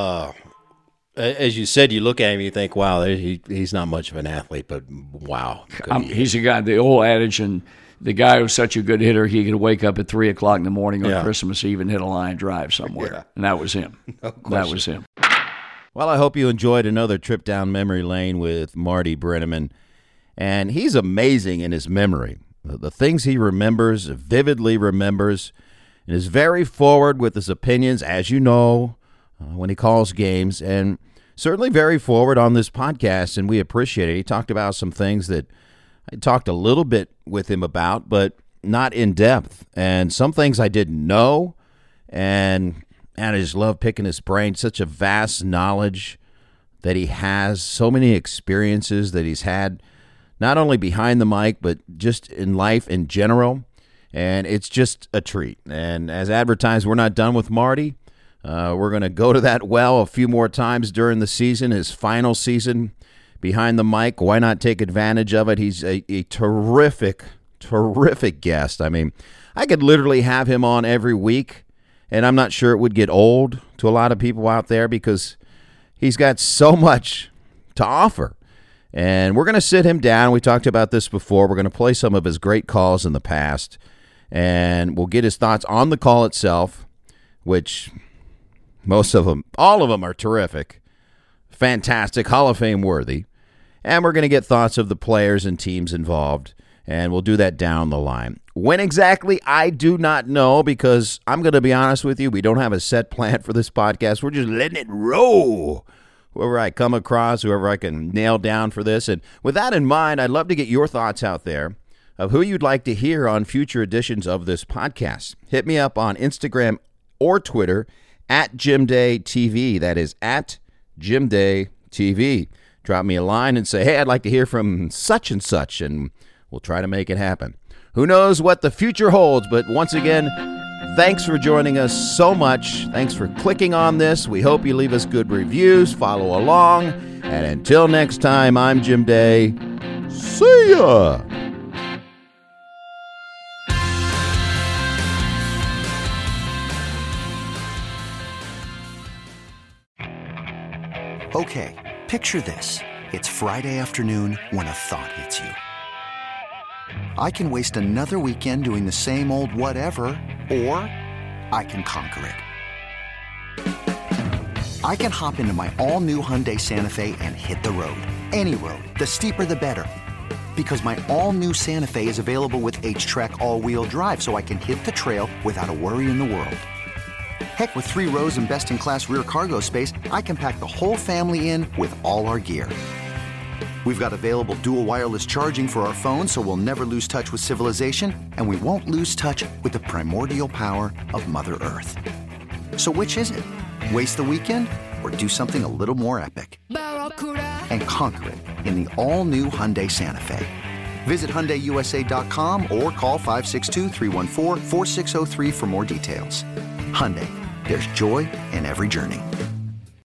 as you said, you look at him and you think, wow, he's not much of an athlete, but wow. He's a guy, the old adage in the guy was such a good hitter, he could wake up at 3 o'clock in the morning on Yeah. Christmas Eve and hit a line drive somewhere. Yeah. And that was him. That was him. Well, I hope you enjoyed another trip down memory lane with Marty Brennaman. And he's amazing in his memory. The things he remembers, vividly remembers, and is very forward with his opinions, as you know, when he calls games, and certainly very forward on this podcast, and we appreciate it. He talked about some things that I talked a little bit with him about, but not in depth, and some things I didn't know, and I just love picking his brain. Such a vast knowledge that he has, so many experiences that he's had, not only behind the mic, but just in life in general. And it's just a treat. And as advertised, we're not done with Marty. We're going to go to that well a few more times during the season, his final season behind the mic. Why not take advantage of it? He's a terrific, terrific guest. I mean, I could literally have him on every week, and I'm not sure it would get old to a lot of people out there because he's got so much to offer. And we're going to sit him down. We talked about this before. We're going to play some of his great calls in the past, and we'll get his thoughts on the call itself, which most of them, all of them are terrific, fantastic, Hall of Fame worthy. And we're going to get thoughts of the players and teams involved, and we'll do that down the line. When exactly, I do not know, because I'm going to be honest with you, we don't have a set plan for this podcast. We're just letting it roll. Whoever I come across, whoever I can nail down for this. And with that in mind, I'd love to get your thoughts out there of who you'd like to hear on future editions of this podcast. Hit me up on Instagram or Twitter at JimDayTV. That is at JimDayTV. Drop me a line and say, hey, I'd like to hear from such and such, and we'll try to make it happen. Who knows what the future holds, but once again, thanks for joining us so much. Thanks for clicking on this. We hope you leave us good reviews, follow along, and until next time, I'm Jim Day. See ya! Okay, picture this. It's Friday afternoon when a thought hits you. I can waste another weekend doing the same old whatever, or I can conquer it. I can hop into my all-new Hyundai Santa Fe and hit the road. Any road. The steeper, the better. Because my all-new Santa Fe is available with H-Track all-wheel drive, so I can hit the trail without a worry in the world. Heck, with 3 rows and best-in-class rear cargo space, I can pack the whole family in with all our gear. We've got available dual wireless charging for our phones, so we'll never lose touch with civilization, and we won't lose touch with the primordial power of Mother Earth. So which is it? Waste the weekend or do something a little more epic? And conquer it in the all-new Hyundai Santa Fe. Visit HyundaiUSA.com or call 562-314-4603 for more details. Hyundai, there's joy in every journey.